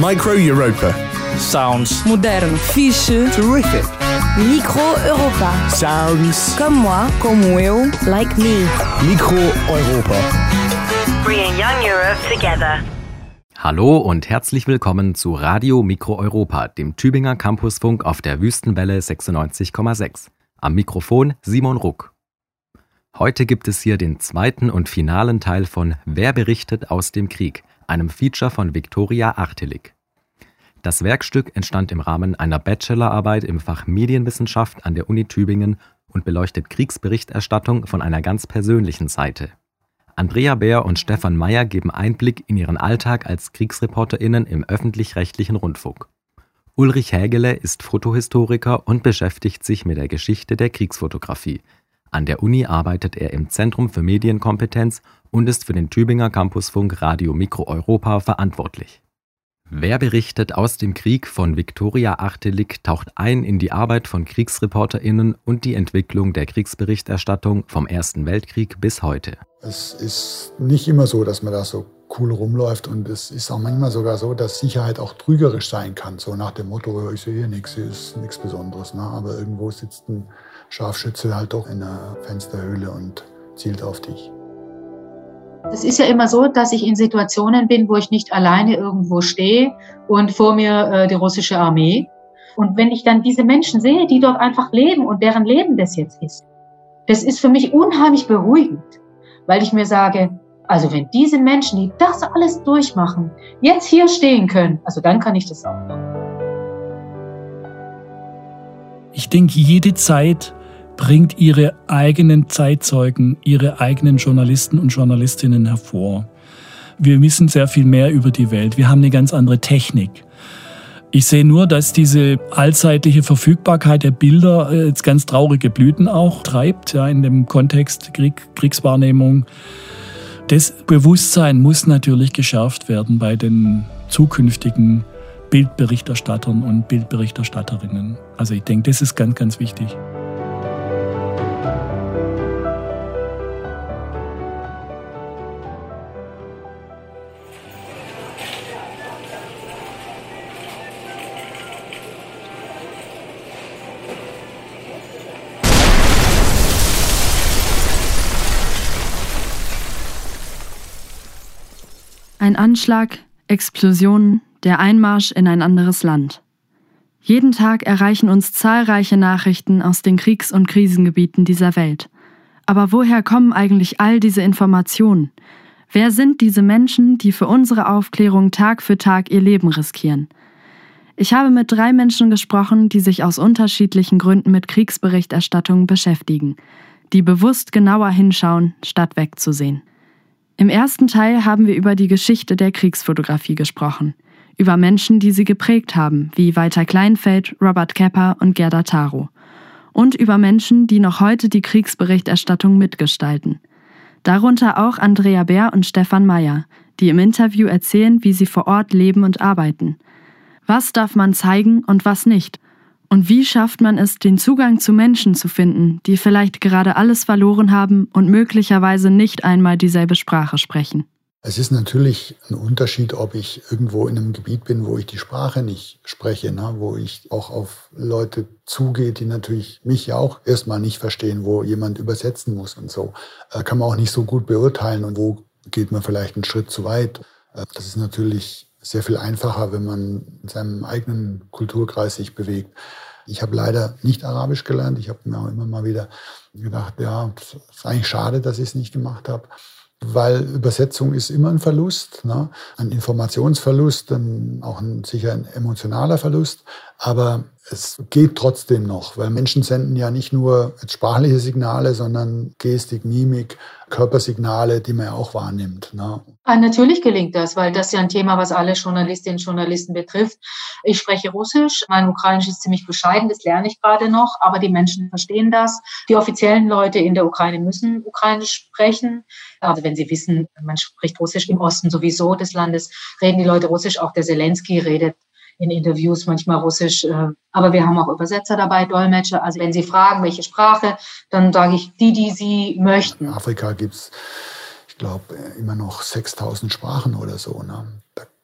Micro Europa. Sounds Modern. Fiche. Terrific. Micro Europa. Sounds. Comme moi. como eu. Like me. Micro Europa. Bringing Young Europe together. Hallo und herzlich willkommen zu Radio Mikro Europa, dem Tübinger Campusfunk auf der Wüstenwelle 96,6. Am Mikrofon Simon Ruck. Heute gibt es hier den zweiten und finalen Teil von Wer berichtet aus dem Krieg, einem Feature von Viktoria Artelik. Das Werkstück entstand im Rahmen einer Bachelorarbeit im Fach Medienwissenschaft an der Uni Tübingen und beleuchtet Kriegsberichterstattung von einer ganz persönlichen Seite. Andrea Bär und Stefan Meyer geben Einblick in ihren Alltag als KriegsreporterInnen im öffentlich-rechtlichen Rundfunk. Ulrich Hägele ist Fotohistoriker und beschäftigt sich mit der Geschichte der Kriegsfotografie. An der Uni arbeitet er im Zentrum für Medienkompetenz und ist für den Tübinger Campusfunk Radio Mikro Europa verantwortlich. Wer berichtet aus dem Krieg von Viktoria Artelik taucht ein in die Arbeit von KriegsreporterInnen und die Entwicklung der Kriegsberichterstattung vom Ersten Weltkrieg bis heute. Es ist nicht immer so, dass man da so cool rumläuft, und es ist auch manchmal sogar so, dass Sicherheit auch trügerisch sein kann. So nach dem Motto, ich sehe hier nichts, hier ist nichts Besonderes. Ne? Aber irgendwo sitzt ein Scharfschütze halt doch in einer Fensterhöhle und zielt auf dich. Es ist ja immer so, dass ich in Situationen bin, wo ich nicht alleine irgendwo stehe und vor mir die russische Armee. Und wenn ich dann diese Menschen sehe, die dort einfach leben und deren Leben das jetzt ist, das ist für mich unheimlich beruhigend, weil ich mir sage, also wenn diese Menschen, die das alles durchmachen, jetzt hier stehen können, also dann kann ich das auch. Ich denke, jede Zeit bringt ihre eigenen Zeitzeugen, ihre eigenen Journalisten und Journalistinnen hervor. Wir wissen sehr viel mehr über die Welt. Wir haben eine ganz andere Technik. Ich sehe nur, dass diese allzeitliche Verfügbarkeit der Bilder jetzt ganz traurige Blüten auch treibt, ja, in dem Kontext Kriegswahrnehmung. Das Bewusstsein muss natürlich geschärft werden bei den zukünftigen Bildberichterstattern und Bildberichterstatterinnen. Also ich denke, das ist ganz, ganz wichtig. Ein Anschlag, Explosionen, der Einmarsch in ein anderes Land. Jeden Tag erreichen uns zahlreiche Nachrichten aus den Kriegs- und Krisengebieten dieser Welt. Aber woher kommen eigentlich all diese Informationen? Wer sind diese Menschen, die für unsere Aufklärung Tag für Tag ihr Leben riskieren? Ich habe mit 3 Menschen gesprochen, die sich aus unterschiedlichen Gründen mit Kriegsberichterstattung beschäftigen, die bewusst genauer hinschauen, statt wegzusehen. Im ersten Teil haben wir über die Geschichte der Kriegsfotografie gesprochen, über Menschen, die sie geprägt haben, wie Walter Kleinfeld, Robert Capa und Gerda Taro, und über Menschen, die noch heute die Kriegsberichterstattung mitgestalten. Darunter auch Andrea Bär und Stefan Meyer, die im Interview erzählen, wie sie vor Ort leben und arbeiten. Was darf man zeigen und was nicht? Und wie schafft man es, den Zugang zu Menschen zu finden, die vielleicht gerade alles verloren haben und möglicherweise nicht einmal dieselbe Sprache sprechen? Es ist natürlich ein Unterschied, ob ich irgendwo in einem Gebiet bin, wo ich die Sprache nicht spreche, ne? Wo ich auch auf Leute zugehe, die natürlich mich ja auch erstmal nicht verstehen, wo jemand übersetzen muss und so. Kann man auch nicht so gut beurteilen, und wo geht man vielleicht einen Schritt zu weit. Das ist natürlich sehr viel einfacher, wenn man in seinem eigenen Kulturkreis sich bewegt. Ich habe leider nicht Arabisch gelernt. Ich habe mir auch immer mal wieder gedacht, ja, es ist eigentlich schade, dass ich es nicht gemacht habe, weil Übersetzung ist immer ein Verlust, ne? Ein Informationsverlust, dann auch sicher ein emotionaler Verlust. Aber es geht trotzdem noch, weil Menschen senden ja nicht nur sprachliche Signale, sondern Gestik, Mimik, Körpersignale, die man ja auch wahrnimmt, ne? Natürlich gelingt das, weil das ja ein Thema, was alle Journalistinnen und Journalisten betrifft. Ich spreche Russisch, mein Ukrainisch ist ziemlich bescheiden, das lerne ich gerade noch, aber die Menschen verstehen das. Die offiziellen Leute in der Ukraine müssen Ukrainisch sprechen. Also wenn sie wissen, man spricht Russisch im Osten sowieso des Landes, reden die Leute Russisch. Auch der Zelensky redet in Interviews manchmal Russisch. Aber wir haben auch Übersetzer dabei, Dolmetscher. Also wenn Sie fragen, welche Sprache, dann sage ich die Sie möchten. In Afrika gibt es, ich glaube, immer noch 6.000 Sprachen oder so. Ne? Da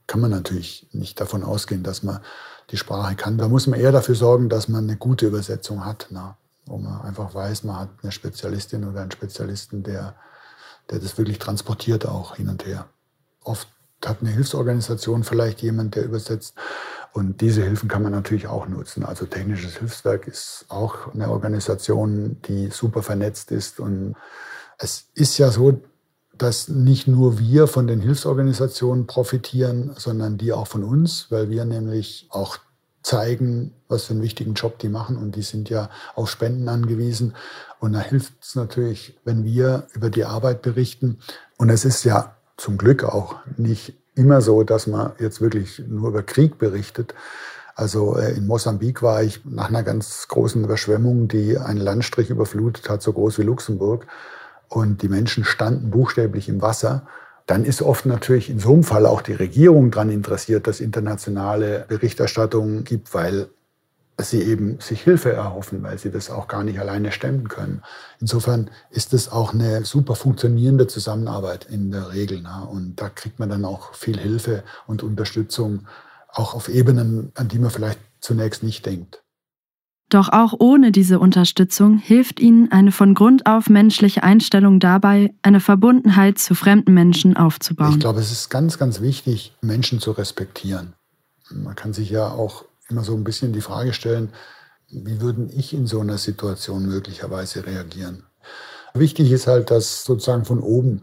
kann man natürlich nicht davon ausgehen, dass man die Sprache kann. Da muss man eher dafür sorgen, dass man eine gute Übersetzung hat, wo man einfach weiß, man hat eine Spezialistin oder einen Spezialisten, der das wirklich transportiert auch hin und her. Oft hat eine Hilfsorganisation vielleicht jemand, der übersetzt. Und diese Hilfen kann man natürlich auch nutzen. Also Technisches Hilfswerk ist auch eine Organisation, die super vernetzt ist. Und es ist ja so, dass nicht nur wir von den Hilfsorganisationen profitieren, sondern die auch von uns, weil wir nämlich auch zeigen, was für einen wichtigen Job die machen. Und die sind ja auf Spenden angewiesen. Und da hilft es natürlich, wenn wir über die Arbeit berichten. Und es ist ja zum Glück auch nicht immer so, dass man jetzt wirklich nur über Krieg berichtet. Also in Mosambik war ich nach einer ganz großen Überschwemmung, die einen Landstrich überflutet hat, so groß wie Luxemburg. Und die Menschen standen buchstäblich im Wasser. Dann ist oft natürlich in so einem Fall auch die Regierung daran interessiert, dass internationale Berichterstattung gibt, weil sie eben sich Hilfe erhoffen, weil sie das auch gar nicht alleine stemmen können. Insofern ist es auch eine super funktionierende Zusammenarbeit in der Regel. Und da kriegt man dann auch viel Hilfe und Unterstützung, auch auf Ebenen, an die man vielleicht zunächst nicht denkt. Doch auch ohne diese Unterstützung hilft ihnen eine von Grund auf menschliche Einstellung dabei, eine Verbundenheit zu fremden Menschen aufzubauen. Ich glaube, es ist ganz, ganz wichtig, Menschen zu respektieren. Man kann sich ja auch immer so ein bisschen die Frage stellen, wie würden ich in so einer Situation möglicherweise reagieren? Wichtig ist halt, dass sozusagen von oben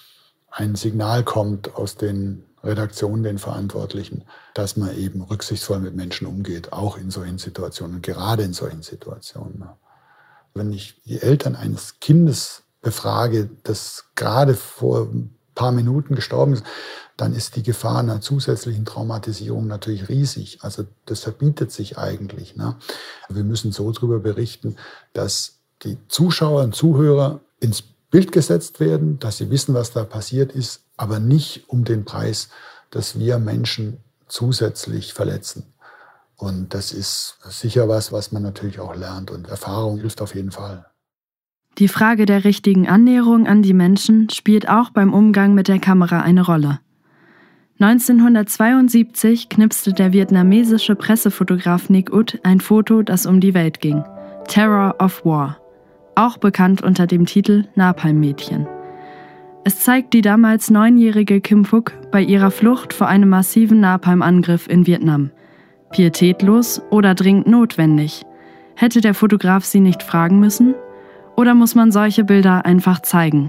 ein Signal kommt aus den Redaktionen, den Verantwortlichen, dass man eben rücksichtsvoll mit Menschen umgeht, auch in solchen Situationen, gerade in solchen Situationen. Wenn ich die Eltern eines Kindes befrage, das gerade vor ein paar Minuten gestorben ist, dann ist die Gefahr einer zusätzlichen Traumatisierung natürlich riesig. Also das verbietet sich eigentlich. Wir müssen so darüber berichten, dass die Zuschauer und Zuhörer ins Bild gesetzt werden, dass sie wissen, was da passiert ist, aber nicht um den Preis, dass wir Menschen zusätzlich verletzen. Und das ist sicher was man natürlich auch lernt. Und Erfahrung hilft auf jeden Fall. Die Frage der richtigen Annäherung an die Menschen spielt auch beim Umgang mit der Kamera eine Rolle. 1972 knipste der vietnamesische Pressefotograf Nick Ut ein Foto, das um die Welt ging. Terror of War, auch bekannt unter dem Titel Napalm-Mädchen. Es zeigt die damals 9-jährige Kim Phuc bei ihrer Flucht vor einem massiven Napalm-Angriff in Vietnam. Pietätlos oder dringend notwendig? Hätte der Fotograf sie nicht fragen müssen? Oder muss man solche Bilder einfach zeigen?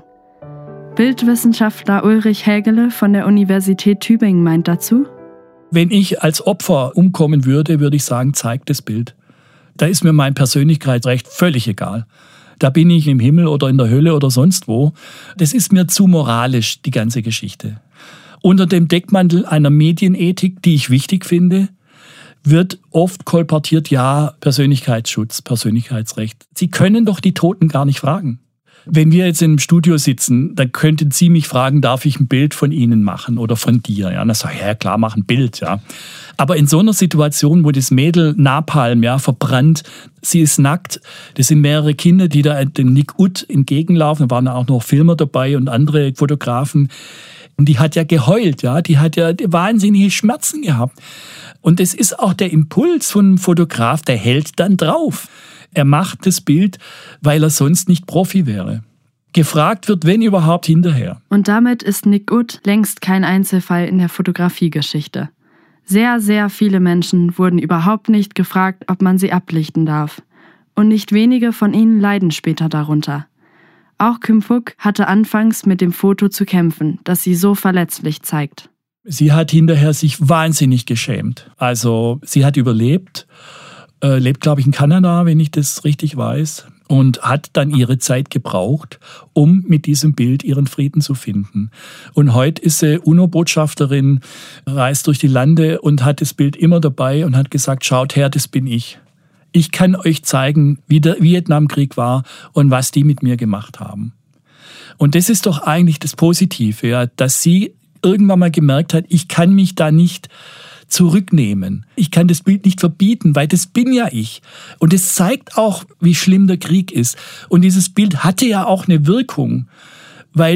Bildwissenschaftler Ulrich Hägele von der Universität Tübingen meint dazu: Wenn ich als Opfer umkommen würde, würde ich sagen, zeig das Bild. Da ist mir mein Persönlichkeitsrecht völlig egal. Da bin ich im Himmel oder in der Hölle oder sonst wo. Das ist mir zu moralisch, die ganze Geschichte. Unter dem Deckmantel einer Medienethik, die ich wichtig finde, wird oft kolportiert, ja, Persönlichkeitsschutz, Persönlichkeitsrecht. Sie können doch die Toten gar nicht fragen. Wenn wir jetzt im Studio sitzen, dann könnten Sie mich fragen, darf ich ein Bild von Ihnen machen oder von dir? Ja, dann sage ich, ja klar, mach ein Bild. Ja. Aber in so einer Situation, wo das Mädel Napalm verbrannt, sie ist nackt, das sind mehrere Kinder, die da dem Nick Ut entgegenlaufen, da waren auch noch Filmer dabei und andere Fotografen. Und die hat ja geheult, ja, die hat ja wahnsinnige Schmerzen gehabt. Und es ist auch der Impuls von einem Fotograf, der hält dann drauf. Er macht das Bild, weil er sonst nicht Profi wäre. Gefragt wird, wenn überhaupt, hinterher. Und damit ist Nick Ut längst kein Einzelfall in der Fotografiegeschichte. Sehr, sehr viele Menschen wurden überhaupt nicht gefragt, ob man sie ablichten darf. Und nicht wenige von ihnen leiden später darunter. Auch Kim Phuc hatte anfangs mit dem Foto zu kämpfen, das sie so verletzlich zeigt. Sie hat hinterher sich wahnsinnig geschämt. Also sie hat überlebt, lebt, glaube ich, in Kanada, wenn ich das richtig weiß, und hat dann ihre Zeit gebraucht, um mit diesem Bild ihren Frieden zu finden. Und heute ist sie UNO-Botschafterin, reist durch die Lande und hat das Bild immer dabei und hat gesagt, schaut her, das bin ich. Ich kann euch zeigen, wie der Vietnamkrieg war und was die mit mir gemacht haben. Und das ist doch eigentlich das Positive, ja, dass sie irgendwann mal gemerkt hat, ich kann mich da nicht zurücknehmen. Ich kann das Bild nicht verbieten, weil das bin ja ich. Und es zeigt auch, wie schlimm der Krieg ist. Und dieses Bild hatte ja auch eine Wirkung, weil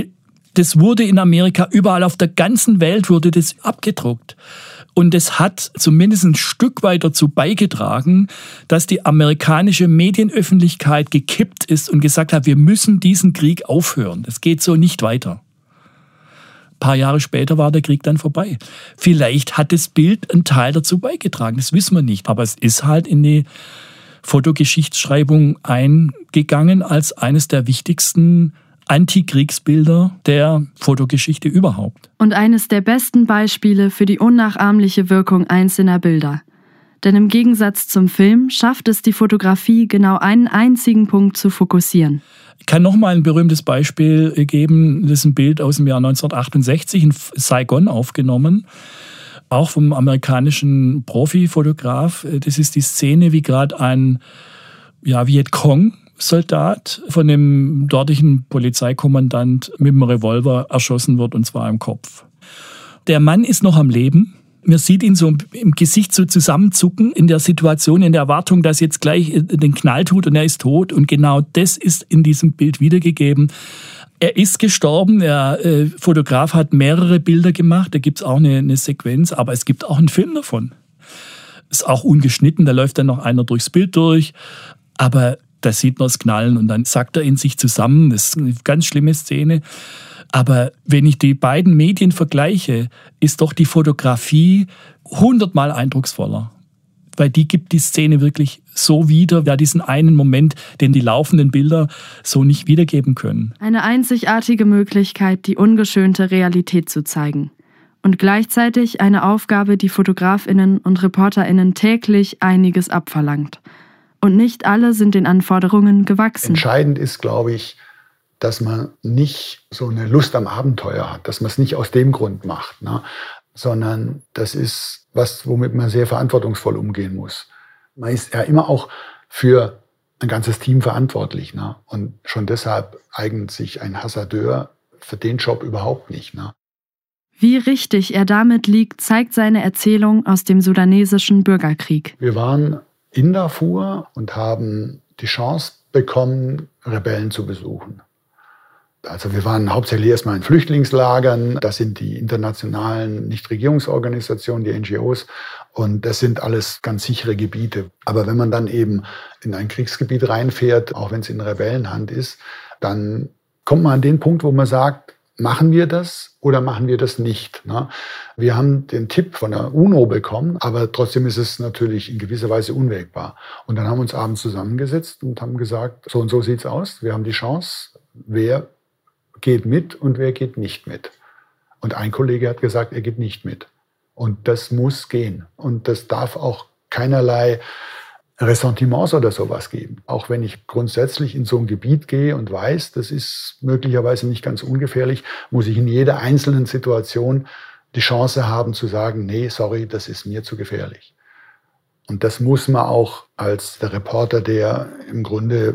Das wurde in Amerika, überall auf der ganzen Welt wurde das abgedruckt. Und es hat zumindest ein Stück weit dazu beigetragen, dass die amerikanische Medienöffentlichkeit gekippt ist und gesagt hat, wir müssen diesen Krieg aufhören. Das geht so nicht weiter. Ein paar Jahre später war der Krieg dann vorbei. Vielleicht hat das Bild einen Teil dazu beigetragen, das wissen wir nicht. Aber es ist halt in die Fotogeschichtsschreibung eingegangen als eines der wichtigsten Antikriegsbilder der Fotogeschichte überhaupt. Und eines der besten Beispiele für die unnachahmliche Wirkung einzelner Bilder. Denn im Gegensatz zum Film schafft es die Fotografie, genau einen einzigen Punkt zu fokussieren. Ich kann noch mal ein berühmtes Beispiel geben. Das ist ein Bild aus dem Jahr 1968 in Saigon aufgenommen. Auch vom amerikanischen Profifotograf. Das ist die Szene, wie gerade ein Vietcong-Soldat von dem dortigen Polizeikommandant mit dem Revolver erschossen wird, und zwar im Kopf. Der Mann ist noch am Leben. Man sieht ihn so im Gesicht so zusammenzucken in der Situation, in der Erwartung, dass jetzt gleich den Knall tut und er ist tot. Und genau das ist in diesem Bild wiedergegeben. Er ist gestorben, der Fotograf hat mehrere Bilder gemacht, da gibt's auch eine Sequenz, aber es gibt auch einen Film davon. Ist auch ungeschnitten, da läuft dann noch einer durchs Bild durch, aber da sieht man es knallen und dann sackt er in sich zusammen. Das ist eine ganz schlimme Szene. Aber wenn ich die beiden Medien vergleiche, ist doch die Fotografie 100-mal eindrucksvoller. Weil die gibt die Szene wirklich so wieder, ja, diesen einen Moment, den die laufenden Bilder so nicht wiedergeben können. Eine einzigartige Möglichkeit, die ungeschönte Realität zu zeigen. Und gleichzeitig eine Aufgabe, die FotografInnen und ReporterInnen täglich einiges abverlangt. Und nicht alle sind den Anforderungen gewachsen. Entscheidend ist, glaube ich, dass man nicht so eine Lust am Abenteuer hat, dass man es nicht aus dem Grund macht, ne? Sondern das ist was, womit man sehr verantwortungsvoll umgehen muss. Man ist ja immer auch für ein ganzes Team verantwortlich, ne? Und schon deshalb eignet sich ein Hasardeur für den Job überhaupt nicht, ne? Wie richtig er damit liegt, zeigt seine Erzählung aus dem sudanesischen Bürgerkrieg. Wir waren in Darfur und haben die Chance bekommen, Rebellen zu besuchen. Also wir waren hauptsächlich erstmal in Flüchtlingslagern. Das sind die internationalen Nichtregierungsorganisationen, die NGOs. Und das sind alles ganz sichere Gebiete. Aber wenn man dann eben in ein Kriegsgebiet reinfährt, auch wenn es in Rebellenhand ist, dann kommt man an den Punkt, wo man sagt, machen wir das oder machen wir das nicht? Ne? Wir haben den Tipp von der UNO bekommen, aber trotzdem ist es natürlich in gewisser Weise unwägbar. Und dann haben wir uns abends zusammengesetzt und haben gesagt, so und so sieht's aus. Wir haben die Chance, wer geht mit und wer geht nicht mit. Und ein Kollege hat gesagt, er geht nicht mit. Und das muss gehen. Und das darf auch keinerlei Ressentiments oder sowas geben. Auch wenn ich grundsätzlich in so ein Gebiet gehe und weiß, das ist möglicherweise nicht ganz ungefährlich, muss ich in jeder einzelnen Situation die Chance haben zu sagen, nee, sorry, das ist mir zu gefährlich. Und das muss man auch als der Reporter, der im Grunde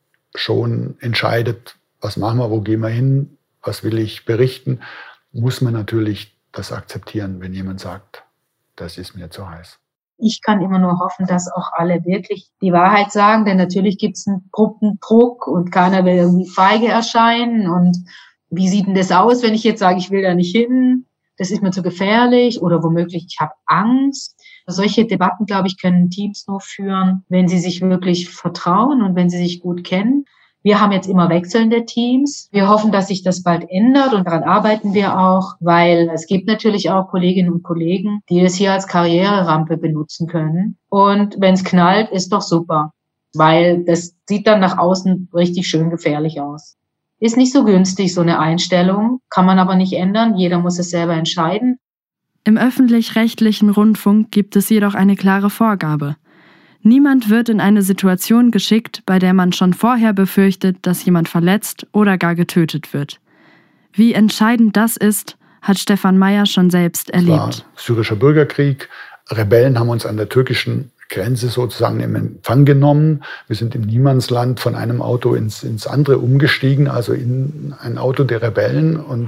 schon entscheidet, was machen wir, wo gehen wir hin, was will ich berichten, muss man natürlich das akzeptieren, wenn jemand sagt, das ist mir zu heiß. Ich kann immer nur hoffen, dass auch alle wirklich die Wahrheit sagen, denn natürlich gibt es einen Gruppendruck und keiner will irgendwie feige erscheinen. Und wie sieht denn das aus, wenn ich jetzt sage, ich will da nicht hin, das ist mir zu gefährlich oder womöglich ich habe Angst. Solche Debatten, glaube ich, können Teams nur führen, wenn sie sich wirklich vertrauen und wenn sie sich gut kennen. Wir haben jetzt immer wechselnde Teams. Wir hoffen, dass sich das bald ändert und daran arbeiten wir auch, weil es gibt natürlich auch Kolleginnen und Kollegen, die das hier als Karriererampe benutzen können. Und wenn es knallt, ist doch super, weil das sieht dann nach außen richtig schön gefährlich aus. Ist nicht so günstig, so eine Einstellung, kann man aber nicht ändern. Jeder muss es selber entscheiden. Im öffentlich-rechtlichen Rundfunk gibt es jedoch eine klare Vorgabe. Niemand wird in eine Situation geschickt, bei der man schon vorher befürchtet, dass jemand verletzt oder gar getötet wird. Wie entscheidend das ist, hat Stefan Meyer schon selbst erlebt. Es war syrischer Bürgerkrieg. Rebellen haben uns an der türkischen Grenze sozusagen im Empfang genommen. Wir sind im Niemandsland von einem Auto ins andere umgestiegen, also in ein Auto der Rebellen. Und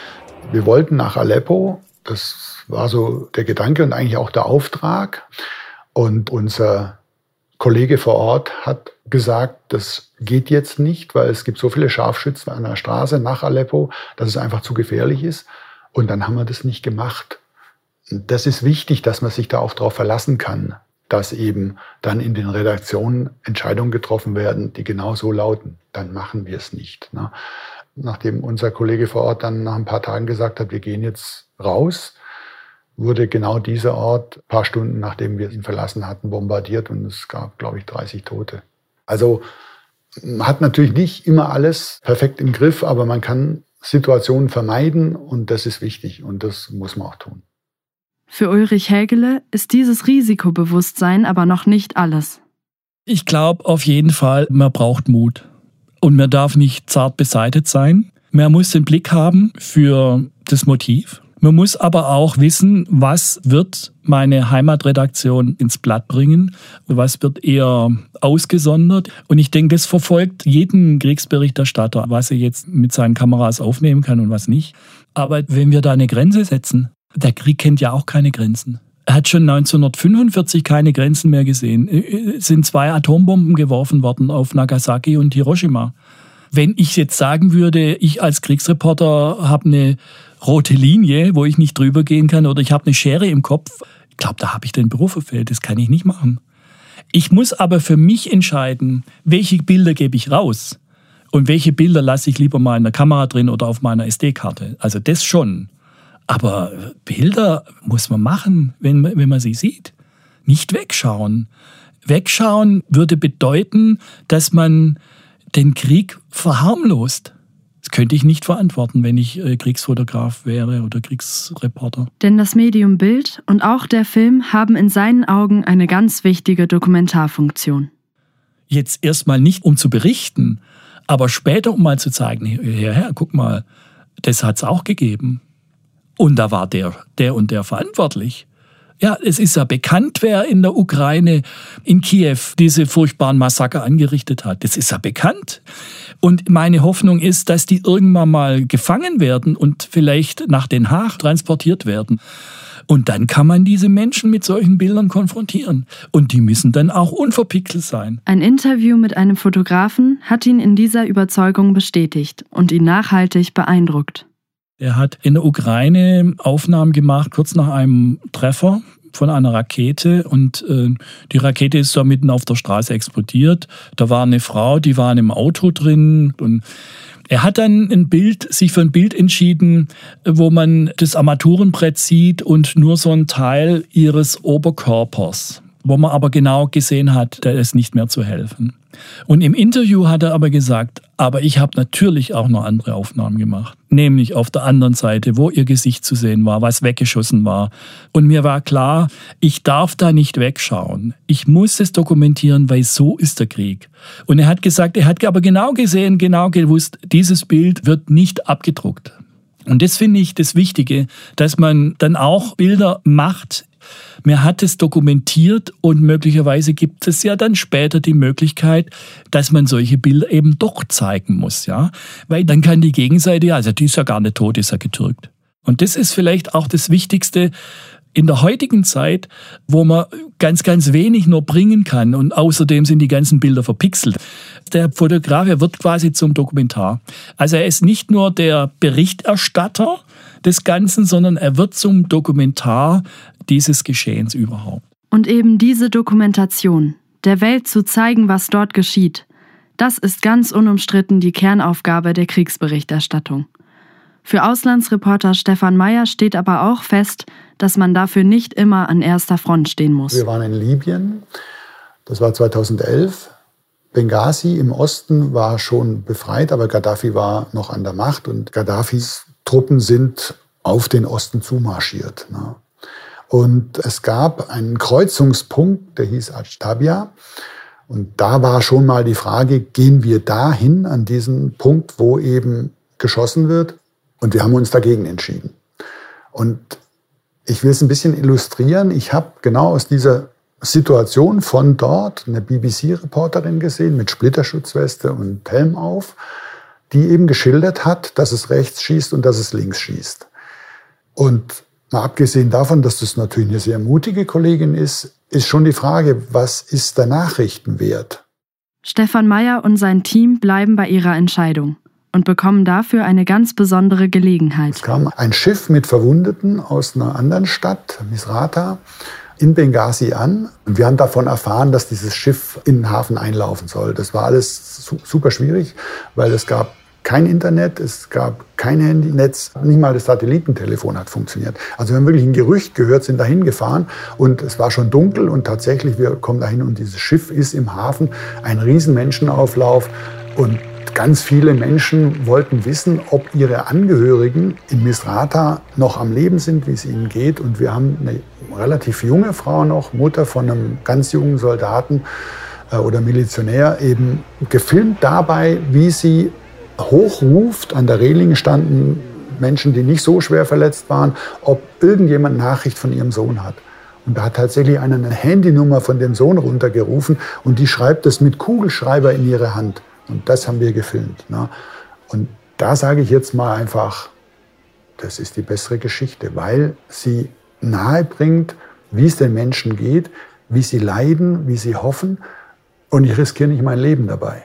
wir wollten nach Aleppo. Das war so der Gedanke und eigentlich auch der Auftrag. Und unser Kollege vor Ort hat gesagt, das geht jetzt nicht, weil es gibt so viele Scharfschützen an der Straße nach Aleppo, dass es einfach zu gefährlich ist. Und dann haben wir das nicht gemacht. Und das ist wichtig, dass man sich da auch darauf verlassen kann, dass eben dann in den Redaktionen Entscheidungen getroffen werden, die genau so lauten. Dann machen wir es nicht. Ne? Nachdem unser Kollege vor Ort dann nach ein paar Tagen gesagt hat, wir gehen jetzt raus, wurde genau dieser Ort ein paar Stunden, nachdem wir ihn verlassen hatten, bombardiert und es gab, glaube ich, 30 Tote. Also man hat natürlich nicht immer alles perfekt im Griff, aber man kann Situationen vermeiden und das ist wichtig und das muss man auch tun. Für Ulrich Hägele ist dieses Risikobewusstsein aber noch nicht alles. Ich glaube auf jeden Fall, man braucht Mut. Und man darf nicht zart beseitet sein. Man muss den Blick haben für das Motiv. Man muss aber auch wissen, was wird meine Heimatredaktion ins Blatt bringen, was wird eher ausgesondert. Und ich denke, das verfolgt jeden Kriegsberichterstatter, was er jetzt mit seinen Kameras aufnehmen kann und was nicht. Aber wenn wir da eine Grenze setzen, der Krieg kennt ja auch keine Grenzen. Er hat schon 1945 keine Grenzen mehr gesehen. Es sind 2 Atombomben geworfen worden auf Nagasaki und Hiroshima. Wenn ich jetzt sagen würde, ich als Kriegsreporter habe eine rote Linie, wo ich nicht drüber gehen kann, oder ich habe eine Schere im Kopf, ich glaube, da habe ich den Beruf verfehlt. Das kann ich nicht machen. Ich muss aber für mich entscheiden, welche Bilder gebe ich raus und welche Bilder lasse ich lieber mal in der Kamera drin oder auf meiner SD-Karte. Also das schon. Aber Bilder muss man machen, wenn man sie sieht. Nicht wegschauen. Wegschauen würde bedeuten, dass man den Krieg verharmlost. Das könnte ich nicht verantworten, wenn ich Kriegsfotograf wäre oder Kriegsreporter. Denn das Medium Bild und auch der Film haben in seinen Augen eine ganz wichtige Dokumentarfunktion. Jetzt erstmal nicht, um zu berichten, aber später, um mal zu zeigen, hierher, guck mal, das hat es auch gegeben. Und da war der und der verantwortlich. Ja, es ist ja bekannt, wer in der Ukraine, in Kiew, diese furchtbaren Massaker angerichtet hat. Das ist ja bekannt. Und meine Hoffnung ist, dass die irgendwann mal gefangen werden und vielleicht nach Den Haag transportiert werden. Und dann kann man diese Menschen mit solchen Bildern konfrontieren. Und die müssen dann auch unverpixelt sein. Ein Interview mit einem Fotografen hat ihn in dieser Überzeugung bestätigt und ihn nachhaltig beeindruckt. Er hat in der Ukraine Aufnahmen gemacht, kurz nach einem Treffer von einer Rakete. Und die Rakete ist da mitten auf der Straße explodiert. Da war eine Frau, die war in einem Auto drin. Und er hat dann sich für ein Bild entschieden, wo man das Armaturenbrett sieht und nur so ein Teil ihres Oberkörpers, wo man aber genau gesehen hat, da ist nicht mehr zu helfen. Und im Interview hat er aber gesagt, aber ich habe natürlich auch noch andere Aufnahmen gemacht. Nämlich auf der anderen Seite, wo ihr Gesicht zu sehen war, was weggeschossen war. Und mir war klar, ich darf da nicht wegschauen. Ich muss es dokumentieren, weil so ist der Krieg. Und er hat gesagt, er hat aber genau gesehen, genau gewusst, dieses Bild wird nicht abgedruckt. Und das finde ich das Wichtige, dass man dann auch Bilder macht. Man hat es dokumentiert und möglicherweise gibt es ja dann später die Möglichkeit, dass man solche Bilder eben doch zeigen muss, ja, weil dann kann die Gegenseite, also die ist ja gar nicht tot, ist ja getürkt. Und das ist vielleicht auch das Wichtigste in der heutigen Zeit, wo man ganz, ganz wenig nur bringen kann und außerdem sind die ganzen Bilder verpixelt. Der Fotograf, er wird quasi zum Dokumentar. Also er ist nicht nur der Berichterstatter des Ganzen, sondern er wird zum Dokumentar dieses Geschehens überhaupt. Und eben diese Dokumentation, der Welt zu zeigen, was dort geschieht, das ist ganz unumstritten die Kernaufgabe der Kriegsberichterstattung. Für Auslandsreporter Stefan Meyer steht aber auch fest, dass man dafür nicht immer an erster Front stehen muss. Wir waren in Libyen, das war 2011. Benghazi im Osten war schon befreit, aber Gaddafi war noch an der Macht und Gaddafis Truppen sind auf den Osten zumarschiert. Ne? Und es gab einen Kreuzungspunkt, der hieß Ajtabia. Und da war schon mal die Frage, gehen wir dahin an diesen Punkt, wo eben geschossen wird? Und wir haben uns dagegen entschieden. Und ich will es ein bisschen illustrieren. Ich habe genau aus dieser Situation von dort eine BBC-Reporterin gesehen mit Splitterschutzweste und Helm auf, die eben geschildert hat, dass es rechts schießt und dass es links schießt. Und mal abgesehen davon, dass das natürlich eine sehr mutige Kollegin ist schon die Frage, was ist der Nachrichtenwert? Stefan Meyer und sein Team bleiben bei ihrer Entscheidung und bekommen dafür eine ganz besondere Gelegenheit. Es kam ein Schiff mit Verwundeten aus einer anderen Stadt, Misrata, in Benghazi an. Und wir haben davon erfahren, dass dieses Schiff in den Hafen einlaufen soll. Das war alles super schwierig, weil es gab kein Internet, es gab kein Handynetz, nicht mal das Satellitentelefon hat funktioniert. Also wir haben wirklich ein Gerücht gehört, sind dahin gefahren und es war schon dunkel und tatsächlich, wir kommen dahin und dieses Schiff ist im Hafen, ein riesen Menschenauflauf und ganz viele Menschen wollten wissen, ob ihre Angehörigen in Misrata noch am Leben sind, wie es ihnen geht. Und wir haben eine relativ junge Frau noch, Mutter von einem ganz jungen Soldaten oder Milizionär, eben gefilmt dabei, wie sie hochruft. An der Reling standen Menschen, die nicht so schwer verletzt waren, ob irgendjemand Nachricht von ihrem Sohn hat. Und da hat tatsächlich einer eine Handynummer von dem Sohn runtergerufen und die schreibt es mit Kugelschreiber in ihre Hand. Und das haben wir gefilmt. Ne? Und da sage ich jetzt mal einfach, das ist die bessere Geschichte, weil sie nahe bringt, wie es den Menschen geht, wie sie leiden, wie sie hoffen. Und ich riskiere nicht mein Leben dabei.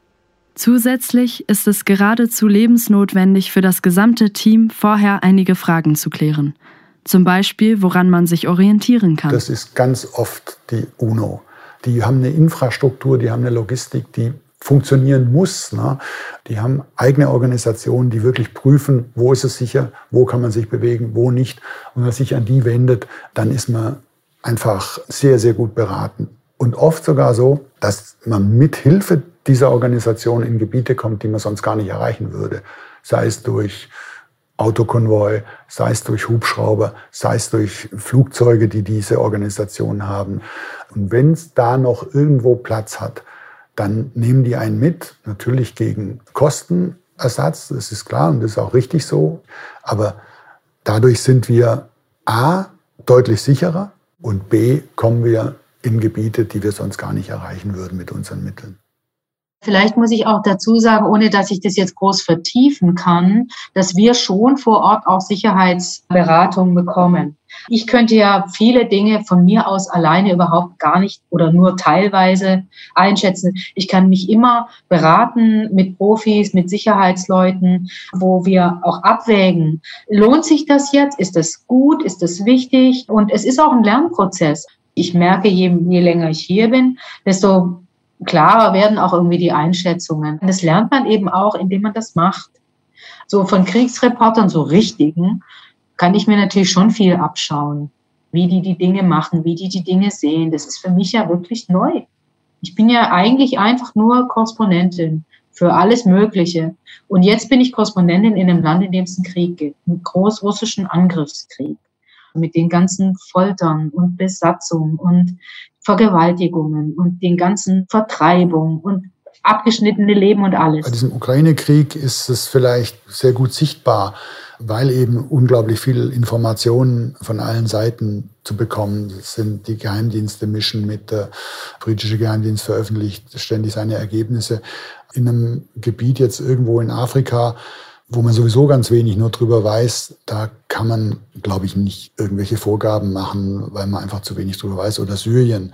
Zusätzlich ist es geradezu lebensnotwendig für das gesamte Team, vorher einige Fragen zu klären. Zum Beispiel, woran man sich orientieren kann. Das ist ganz oft die UNO. Die haben eine Infrastruktur, die haben eine Logistik, die funktionieren muss. Ne? Die haben eigene Organisationen, die wirklich prüfen, wo ist es sicher, wo kann man sich bewegen, wo nicht. Und wenn man sich an die wendet, dann ist man einfach sehr, sehr gut beraten. Und oft sogar so, dass man mit Hilfe dieser Organisation in Gebiete kommt, die man sonst gar nicht erreichen würde. Sei es durch Autokonvoi, sei es durch Hubschrauber, sei es durch Flugzeuge, die diese Organisation haben. Und wenn es da noch irgendwo Platz hat, dann nehmen die einen mit, natürlich gegen Kostenersatz, das ist klar und das ist auch richtig so. Aber dadurch sind wir A, deutlich sicherer und B, kommen wir in Gebiete, die wir sonst gar nicht erreichen würden mit unseren Mitteln. Vielleicht muss ich auch dazu sagen, ohne dass ich das jetzt groß vertiefen kann, dass wir schon vor Ort auch Sicherheitsberatung bekommen. Ich könnte ja viele Dinge von mir aus alleine überhaupt gar nicht oder nur teilweise einschätzen. Ich kann mich immer beraten mit Profis, mit Sicherheitsleuten, wo wir auch abwägen, lohnt sich das jetzt? Ist das gut? Ist das wichtig? Und es ist auch ein Lernprozess. Ich merke, je länger ich hier bin, desto klarer werden auch irgendwie die Einschätzungen. Das lernt man eben auch, indem man das macht. So von Kriegsreportern, so richtigen, kann ich mir natürlich schon viel abschauen, wie die Dinge machen, wie die Dinge sehen. Das ist für mich ja wirklich neu. Ich bin ja eigentlich einfach nur Korrespondentin für alles Mögliche. Und jetzt bin ich Korrespondentin in einem Land, in dem es einen Krieg gibt, einen großrussischen Angriffskrieg. Mit den ganzen Foltern und Besatzungen und Vergewaltigungen und den ganzen Vertreibungen und abgeschnittene Leben und alles. Bei diesem Ukraine-Krieg ist es vielleicht sehr gut sichtbar, weil eben unglaublich viele Informationen von allen Seiten zu bekommen sind. Die Geheimdienste mischen mit, der britische Geheimdienst veröffentlicht ständig seine Ergebnisse. In einem Gebiet jetzt irgendwo in Afrika, wo man sowieso ganz wenig nur drüber weiß, da kann man, glaube ich, nicht irgendwelche Vorgaben machen, weil man einfach zu wenig drüber weiß. Oder Syrien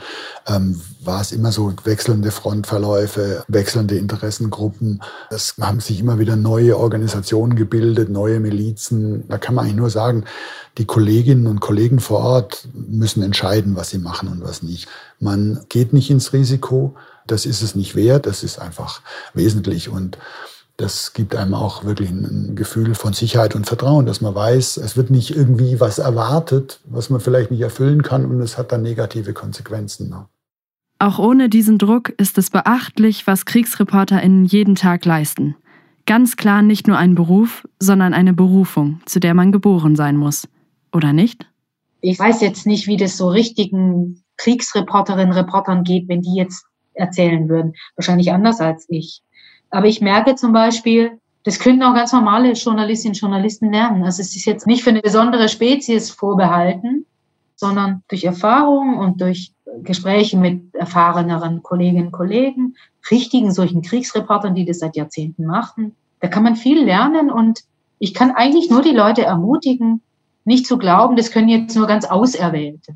war es immer so wechselnde Frontverläufe, wechselnde Interessengruppen. Es haben sich immer wieder neue Organisationen gebildet, neue Milizen. Da kann man eigentlich nur sagen, die Kolleginnen und Kollegen vor Ort müssen entscheiden, was sie machen und was nicht. Man geht nicht ins Risiko. Das ist es nicht wert. Das ist einfach wesentlich und das gibt einem auch wirklich ein Gefühl von Sicherheit und Vertrauen, dass man weiß, es wird nicht irgendwie was erwartet, was man vielleicht nicht erfüllen kann und es hat dann negative Konsequenzen. Ne? Auch ohne diesen Druck ist es beachtlich, was KriegsreporterInnen jeden Tag leisten. Ganz klar nicht nur ein Beruf, sondern eine Berufung, zu der man geboren sein muss. Oder nicht? Ich weiß jetzt nicht, wie das so richtigen Kriegsreporterinnen, Reportern geht, wenn die jetzt erzählen würden. Wahrscheinlich anders als ich. Aber ich merke zum Beispiel, das können auch ganz normale Journalistinnen und Journalisten lernen. Also es ist jetzt nicht für eine besondere Spezies vorbehalten, sondern durch Erfahrung und durch Gespräche mit erfahreneren Kolleginnen und Kollegen, richtigen solchen Kriegsreportern, die das seit Jahrzehnten machen. Da kann man viel lernen und ich kann eigentlich nur die Leute ermutigen, nicht zu glauben, das können jetzt nur ganz Auserwählte.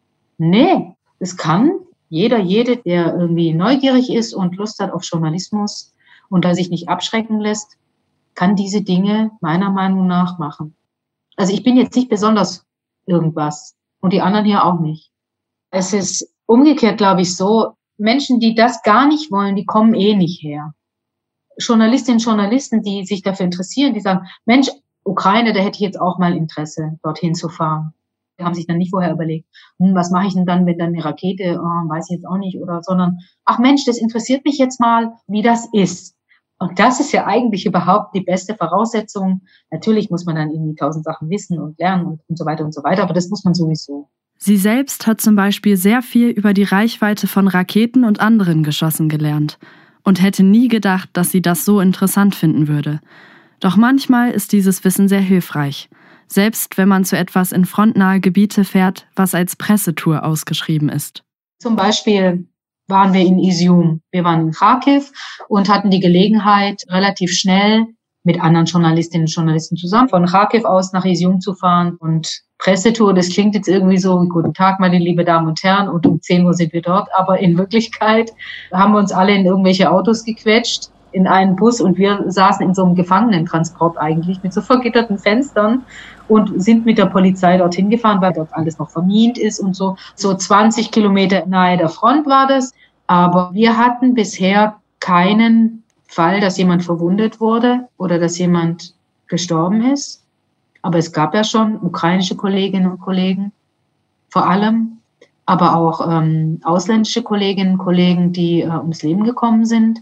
Nee, das kann jede, der irgendwie neugierig ist und Lust hat auf Journalismus und da sich nicht abschrecken lässt, kann diese Dinge meiner Meinung nach machen. Also ich bin jetzt nicht besonders irgendwas und die anderen hier auch nicht. Es ist umgekehrt, glaube ich, so, Menschen, die das gar nicht wollen, die kommen eh nicht her. Journalistinnen und Journalisten, die sich dafür interessieren, die sagen, Mensch, Ukraine, da hätte ich jetzt auch mal Interesse, dorthin zu fahren. Die haben sich dann nicht vorher überlegt, was mache ich denn dann, wenn dann eine Rakete, weiß ich jetzt auch nicht, oder, sondern, ach Mensch, das interessiert mich jetzt mal, wie das ist. Und das ist ja eigentlich überhaupt die beste Voraussetzung. Natürlich muss man dann irgendwie 1000 Sachen wissen und lernen und so weiter, aber das muss man sowieso. Sie selbst hat zum Beispiel sehr viel über die Reichweite von Raketen und anderen Geschossen gelernt und hätte nie gedacht, dass sie das so interessant finden würde. Doch manchmal ist dieses Wissen sehr hilfreich, selbst wenn man zu etwas in frontnahe Gebiete fährt, was als Pressetour ausgeschrieben ist. Zum Beispiel waren wir in Izium, wir waren in Kharkiv und hatten die Gelegenheit, relativ schnell mit anderen Journalistinnen und Journalisten zusammen von Kharkiv aus nach Izium zu fahren. Und Pressetour, das klingt jetzt irgendwie so, guten Tag, meine lieben Damen und Herren, und um 10 Uhr sind wir dort. Aber in Wirklichkeit haben wir uns alle in irgendwelche Autos gequetscht, in einen Bus, und wir saßen in so einem Gefangenentransport eigentlich mit so vergitterten Fenstern und sind mit der Polizei dorthin gefahren, weil dort alles noch vermint ist und so. So 20 Kilometer nahe der Front war das. Aber wir hatten bisher keinen Fall, dass jemand verwundet wurde oder dass jemand gestorben ist. Aber es gab ja schon ukrainische Kolleginnen und Kollegen, vor allem, aber auch ausländische Kolleginnen und Kollegen, die ums Leben gekommen sind.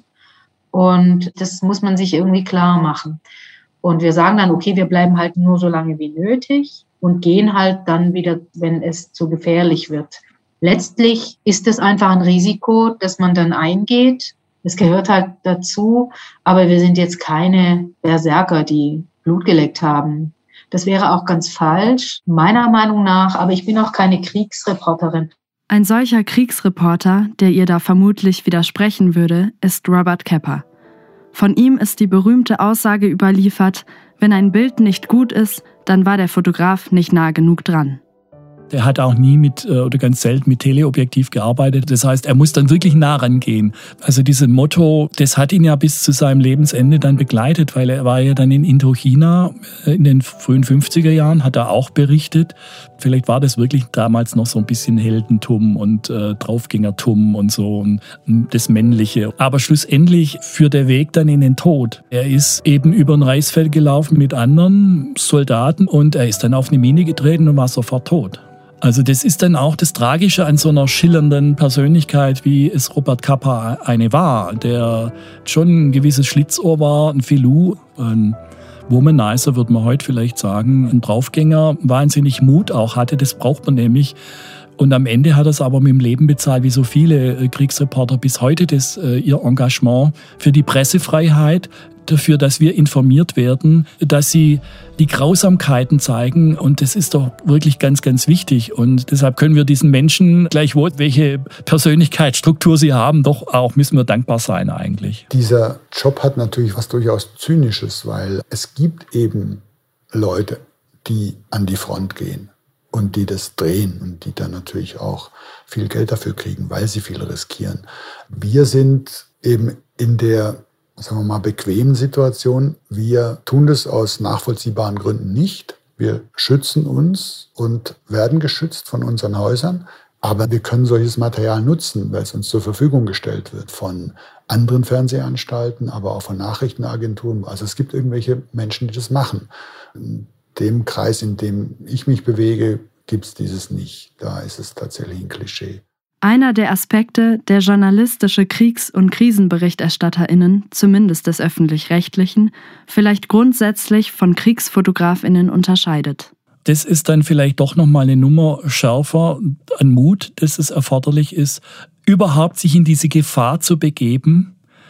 Und das muss man sich irgendwie klar machen. Und wir sagen dann, okay, wir bleiben halt nur so lange wie nötig und gehen halt dann wieder, wenn es zu gefährlich wird. Letztlich ist es einfach ein Risiko, das man dann eingeht. Es gehört halt dazu, aber wir sind jetzt keine Berserker, die Blut geleckt haben. Das wäre auch ganz falsch, meiner Meinung nach, aber ich bin auch keine Kriegsreporterin. Ein solcher Kriegsreporter, der ihr da vermutlich widersprechen würde, ist Robert Capa. Von ihm ist die berühmte Aussage überliefert, wenn ein Bild nicht gut ist, dann war der Fotograf nicht nah genug dran. Der hat auch nie oder ganz selten mit Teleobjektiv gearbeitet. Das heißt, er muss dann wirklich nah rangehen. Also dieses Motto, das hat ihn ja bis zu seinem Lebensende dann begleitet, weil er war ja dann in Indochina in den frühen 50er Jahren, hat er auch berichtet. Vielleicht war das wirklich damals noch so ein bisschen Heldentum und Draufgängertum und so und das Männliche. Aber schlussendlich führt der Weg dann in den Tod. Er ist eben über ein Reisfeld gelaufen mit anderen Soldaten und er ist dann auf eine Mine getreten und war sofort tot. Also das ist dann auch das Tragische an so einer schillernden Persönlichkeit, wie es Robert Capa eine war, der schon ein gewisses Schlitzohr war, ein Filou, ein Womanizer, würde man heute vielleicht sagen, ein Draufgänger, wahnsinnig Mut auch hatte, das braucht man nämlich. Und am Ende hat er es aber mit dem Leben bezahlt, wie so viele Kriegsreporter bis heute, ihr Engagement für die Pressefreiheit, dafür, dass wir informiert werden, dass sie die Grausamkeiten zeigen. Und das ist doch wirklich ganz, ganz wichtig. Und deshalb können wir diesen Menschen, gleichwohl welche Persönlichkeitsstruktur sie haben, doch auch müssen wir dankbar sein eigentlich. Dieser Job hat natürlich was durchaus Zynisches, weil es gibt eben Leute, die an die Front gehen und die das drehen und die dann natürlich auch viel Geld dafür kriegen, weil sie viel riskieren. Wir sind eben in der, sagen wir mal, bequemen Situation. Wir tun das aus nachvollziehbaren Gründen nicht. Wir schützen uns und werden geschützt von unseren Häusern. Aber wir können solches Material nutzen, weil es uns zur Verfügung gestellt wird von anderen Fernsehanstalten, aber auch von Nachrichtenagenturen. Also es gibt irgendwelche Menschen, die das machen. In dem Kreis, in dem ich mich bewege, gibt es dieses nicht. Da ist es tatsächlich ein Klischee. Einer der Aspekte, der journalistische Kriegs- und KrisenberichterstatterInnen, zumindest des Öffentlich-Rechtlichen, vielleicht grundsätzlich von KriegsfotografInnen unterscheidet. Das ist dann vielleicht doch nochmal eine Nummer schärfer an Mut, dass es erforderlich ist, überhaupt sich in diese Gefahr zu begeben.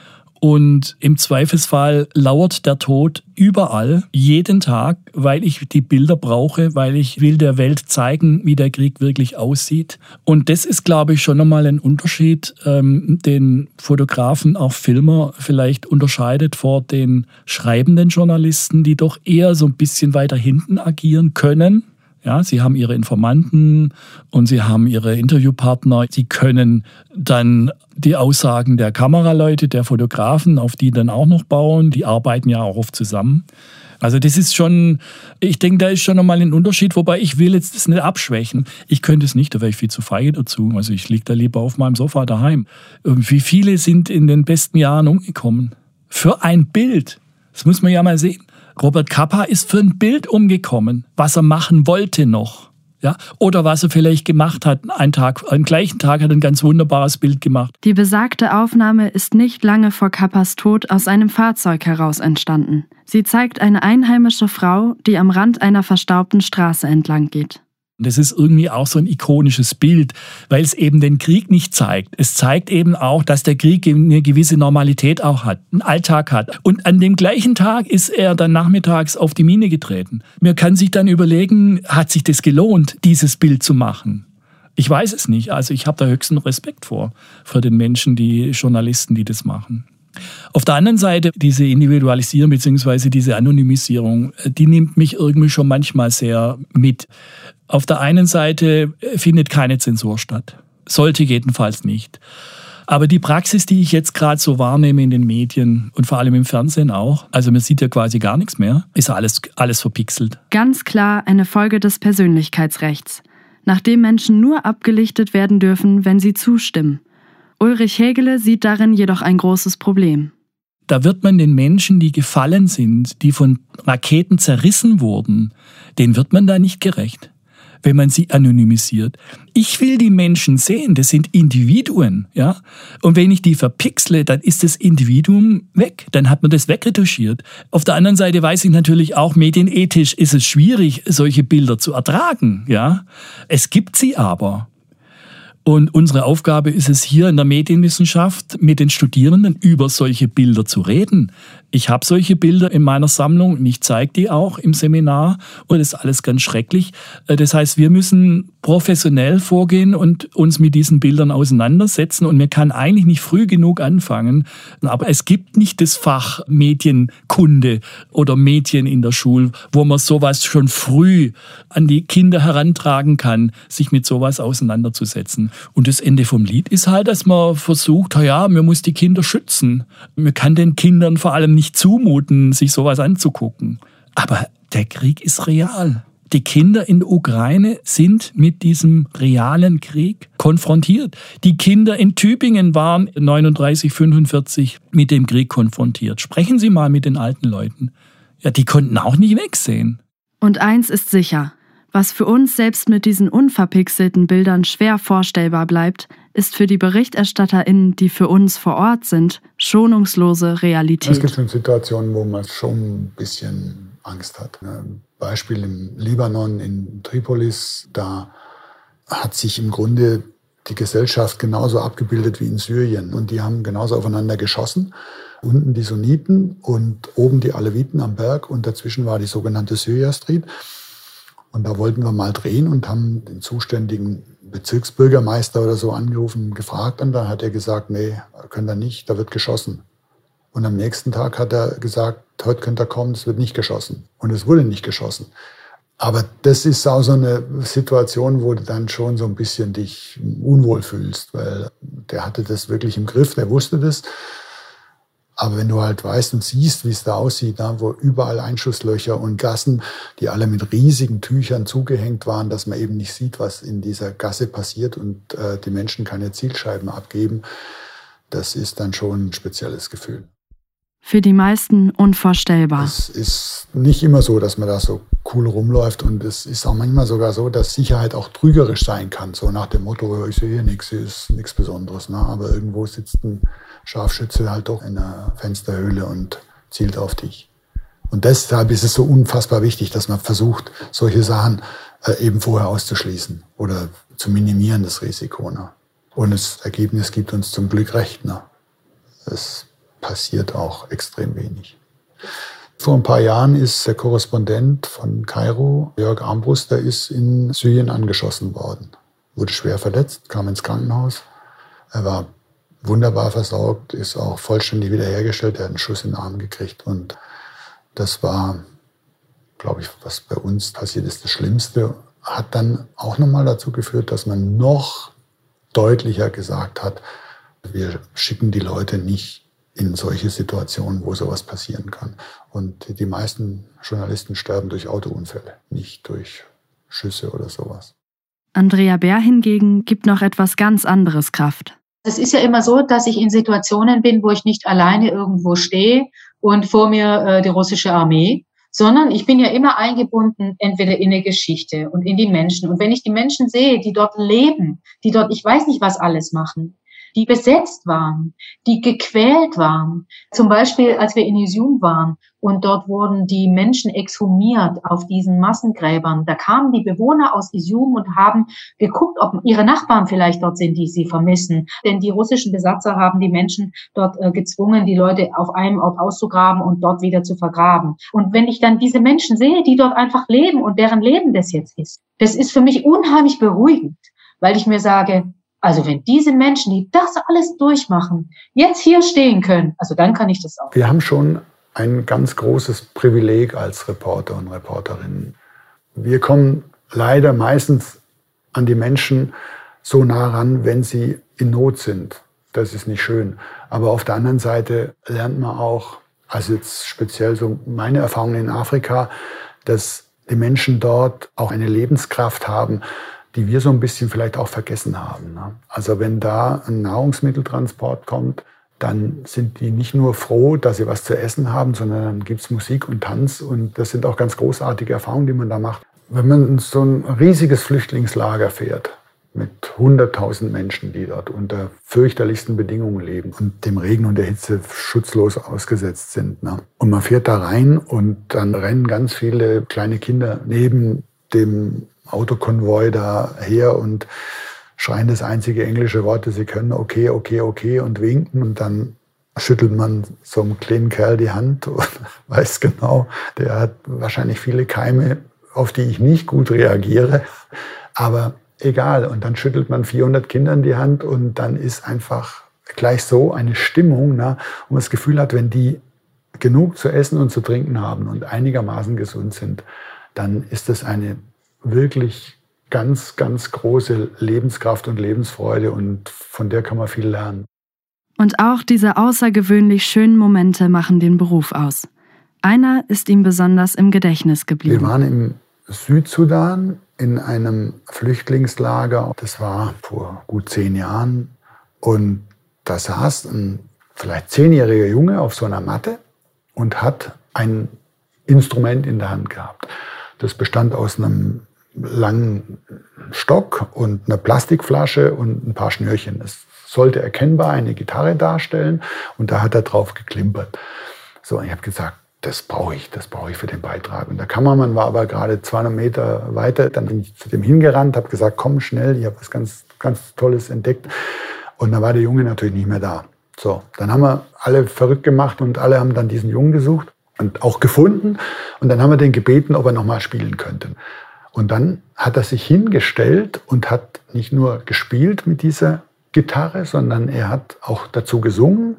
Und im Zweifelsfall lauert der Tod überall, jeden Tag, weil ich die Bilder brauche, weil ich will der Welt zeigen, wie der Krieg wirklich aussieht. Und das ist, glaube ich, schon nochmal ein Unterschied, den Fotografen, auch Filmer vielleicht unterscheidet vor den schreibenden Journalisten, die doch eher so ein bisschen weiter hinten agieren können. Ja, sie haben ihre Informanten und sie haben ihre Interviewpartner. Sie können dann die Aussagen der Kameraleute, der Fotografen, auf die dann auch noch bauen. Die arbeiten ja auch oft zusammen. Also das ist schon, ich denke, da ist schon nochmal ein Unterschied, wobei ich will jetzt das nicht abschwächen. Ich könnte es nicht, da wäre ich viel zu feige dazu. Also ich liege da lieber auf meinem Sofa daheim. Wie viele sind in den besten Jahren umgekommen? Für ein Bild. Das muss man ja mal sehen. Robert Capa ist für ein Bild umgekommen, was er machen wollte noch. Ja? Oder was er vielleicht gemacht hat. Am gleichen Tag hat er ein ganz wunderbares Bild gemacht. Die besagte Aufnahme ist nicht lange vor Capas Tod aus einem Fahrzeug heraus entstanden. Sie zeigt eine einheimische Frau, die am Rand einer verstaubten Straße entlang geht. Das ist irgendwie auch so ein ikonisches Bild, weil es eben den Krieg nicht zeigt. Es zeigt eben auch, dass der Krieg eine gewisse Normalität auch hat, einen Alltag hat. Und an dem gleichen Tag ist er dann nachmittags auf die Mine getreten. Man kann sich dann überlegen, hat sich das gelohnt, dieses Bild zu machen? Ich weiß es nicht. Also ich habe da höchsten Respekt vor den Menschen, die Journalisten, die das machen. Auf der anderen Seite, diese Individualisierung bzw. diese Anonymisierung, die nimmt mich irgendwie schon manchmal sehr mit. Auf der einen Seite findet keine Zensur statt. Sollte jedenfalls nicht. Aber die Praxis, die ich jetzt gerade so wahrnehme in den Medien und vor allem im Fernsehen auch, also man sieht ja quasi gar nichts mehr, ist alles verpixelt. Ganz klar eine Folge des Persönlichkeitsrechts, nachdem Menschen nur abgelichtet werden dürfen, wenn sie zustimmen. Ulrich Hägele sieht darin jedoch ein großes Problem. Da wird man den Menschen, die gefallen sind, die von Raketen zerrissen wurden, denen wird man da nicht gerecht, wenn man sie anonymisiert. Ich will die Menschen sehen, das sind Individuen, ja. Und wenn ich die verpixle, dann ist das Individuum weg, dann hat man das wegretuschiert. Auf der anderen Seite weiß ich natürlich auch, medienethisch ist es schwierig, solche Bilder zu ertragen, ja. Es gibt sie aber. Und unsere Aufgabe ist es hier in der Medienwissenschaft, mit den Studierenden über solche Bilder zu reden. Ich habe solche Bilder in meiner Sammlung und ich zeige die auch im Seminar und das ist alles ganz schrecklich. Das heißt, wir müssen professionell vorgehen und uns mit diesen Bildern auseinandersetzen und man kann eigentlich nicht früh genug anfangen. Aber es gibt nicht das Fach Medienkunde oder Medien in der Schule, wo man sowas schon früh an die Kinder herantragen kann, sich mit sowas auseinanderzusetzen. Und das Ende vom Lied ist halt, dass man versucht, man muss die Kinder schützen. Man kann den Kindern vor allem nicht zumuten, sich sowas anzugucken. Aber der Krieg ist real. Die Kinder in der Ukraine sind mit diesem realen Krieg konfrontiert. Die Kinder in Tübingen waren 39, 45 mit dem Krieg konfrontiert. Sprechen Sie mal mit den alten Leuten. Ja, die konnten auch nicht wegsehen. Und eins ist sicher. Was für uns selbst mit diesen unverpixelten Bildern schwer vorstellbar bleibt, ist für die BerichterstatterInnen, die für uns vor Ort sind, schonungslose Realität. Es gibt schon Situationen, wo man schon ein bisschen Angst hat. Ein Beispiel im Libanon, in Tripolis, da hat sich im Grunde die Gesellschaft genauso abgebildet wie in Syrien. Und die haben genauso aufeinander geschossen. Unten die Sunniten und oben die Aleviten am Berg und dazwischen war die sogenannte Syria Street. Und da wollten wir mal drehen und haben den zuständigen Bezirksbürgermeister oder so angerufen, gefragt. Und dann hat er gesagt, nee, könnt ihr nicht, da wird geschossen. Und am nächsten Tag hat er gesagt, heute könnt ihr kommen, es wird nicht geschossen. Und es wurde nicht geschossen. Aber das ist auch so eine Situation, wo du dann schon so ein bisschen dich unwohl fühlst, weil der hatte das wirklich im Griff, der wusste das. Aber wenn du halt weißt und siehst, wie es da aussieht, wo überall Einschusslöcher und Gassen, die alle mit riesigen Tüchern zugehängt waren, dass man eben nicht sieht, was in dieser Gasse passiert und die Menschen keine Zielscheiben abgeben, das ist dann schon ein spezielles Gefühl. Für die meisten unvorstellbar. Es ist nicht immer so, dass man da so cool rumläuft und es ist auch manchmal sogar so, dass Sicherheit auch trügerisch sein kann. So nach dem Motto, ich sehe hier nichts, hier ist nichts Besonderes. Ne? Aber irgendwo sitzt ein Scharfschütze halt doch in einer Fensterhöhle und zielt auf dich. Und deshalb ist es so unfassbar wichtig, dass man versucht, solche Sachen eben vorher auszuschließen oder zu minimieren, das Risiko. Ne? Und das Ergebnis gibt uns zum Glück recht. Ne? Es passiert auch extrem wenig. Vor ein paar Jahren ist der Korrespondent von Kairo, Jörg Armbruster, ist in Syrien angeschossen worden. Wurde schwer verletzt, kam ins Krankenhaus. Er war wunderbar versorgt, ist auch vollständig wiederhergestellt. Er hat einen Schuss in den Arm gekriegt. Und das war, glaube ich, was bei uns passiert ist, das Schlimmste. hat dann auch nochmal dazu geführt, dass man noch deutlicher gesagt hat, wir schicken die Leute nicht in solche Situationen, wo sowas passieren kann. Und die meisten Journalisten sterben durch Autounfälle, nicht durch Schüsse oder sowas. Andrea Bär hingegen gibt noch etwas ganz anderes Kraft. Es ist ja immer so, dass ich in Situationen bin, wo ich nicht alleine irgendwo stehe und vor mir die russische Armee, sondern ich bin ja immer eingebunden, entweder in eine Geschichte und in die Menschen. Und wenn ich die Menschen sehe, die dort leben, die dort, ich weiß nicht, was alles machen, die besetzt waren, die gequält waren. Zum Beispiel, als wir in Izium waren und dort wurden die Menschen exhumiert auf diesen Massengräbern. Da kamen die Bewohner aus Izium und haben geguckt, ob ihre Nachbarn vielleicht dort sind, die sie vermissen. Denn die russischen Besatzer haben die Menschen dort gezwungen, die Leute auf einem Ort auszugraben und dort wieder zu vergraben. Und wenn ich dann diese Menschen sehe, die dort einfach leben und deren Leben das jetzt ist, das ist für mich unheimlich beruhigend, weil ich mir sage, also wenn diese Menschen, die das alles durchmachen, jetzt hier stehen können, also dann kann ich das auch. Wir haben schon ein ganz großes Privileg als Reporter und Reporterinnen. Wir kommen leider meistens an die Menschen so nah ran, wenn sie in Not sind. Das ist nicht schön. Aber auf der anderen Seite lernt man auch, also jetzt speziell so meine Erfahrungen in Afrika, dass die Menschen dort auch eine Lebenskraft haben, die wir so ein bisschen vielleicht auch vergessen haben. Also wenn da ein Nahrungsmitteltransport kommt, dann sind die nicht nur froh, dass sie was zu essen haben, sondern dann gibt es Musik und Tanz. Und das sind auch ganz großartige Erfahrungen, die man da macht. Wenn man in so ein riesiges Flüchtlingslager fährt, mit 100.000 Menschen, die dort unter fürchterlichsten Bedingungen leben und dem Regen und der Hitze schutzlos ausgesetzt sind. Und man fährt da rein und dann rennen ganz viele kleine Kinder neben dem Autokonvoi daher und schreien das einzige englische Wort, das sie können, okay, okay, okay, und winken. Und dann schüttelt man so einem kleinen Kerl die Hand und weiß genau, der hat wahrscheinlich viele Keime, auf die ich nicht gut reagiere. Aber egal. Und dann schüttelt man 400 Kindern die Hand und dann ist einfach gleich so eine Stimmung, wo man das Gefühl hat, wenn die genug zu essen und zu trinken haben und einigermaßen gesund sind, dann ist das eine wirklich ganz, ganz große Lebenskraft und Lebensfreude und von der kann man viel lernen. Und auch diese außergewöhnlich schönen Momente machen den Beruf aus. Einer ist ihm besonders im Gedächtnis geblieben. Wir waren im Südsudan in einem Flüchtlingslager. Das war vor gut 10 Jahren. Und da saß ein vielleicht 10-jähriger Junge auf so einer Matte und hat ein Instrument in der Hand gehabt. Das bestand aus einem langen Stock und einer Plastikflasche und ein paar Schnürchen. Es sollte erkennbar eine Gitarre darstellen und da hat er drauf geklimpert. So, ich habe gesagt, das brauche ich für den Beitrag. Und der Kameramann war aber gerade 200 Meter weiter. Dann bin ich zu dem hingerannt, habe gesagt, komm schnell, ich habe was ganz, ganz Tolles entdeckt. Und dann war der Junge natürlich nicht mehr da. So, dann haben wir alle verrückt gemacht und alle haben dann diesen Jungen gesucht und auch gefunden. Und dann haben wir den gebeten, ob er nochmal spielen könnte. Und dann hat er sich hingestellt und hat nicht nur gespielt mit dieser Gitarre, sondern er hat auch dazu gesungen.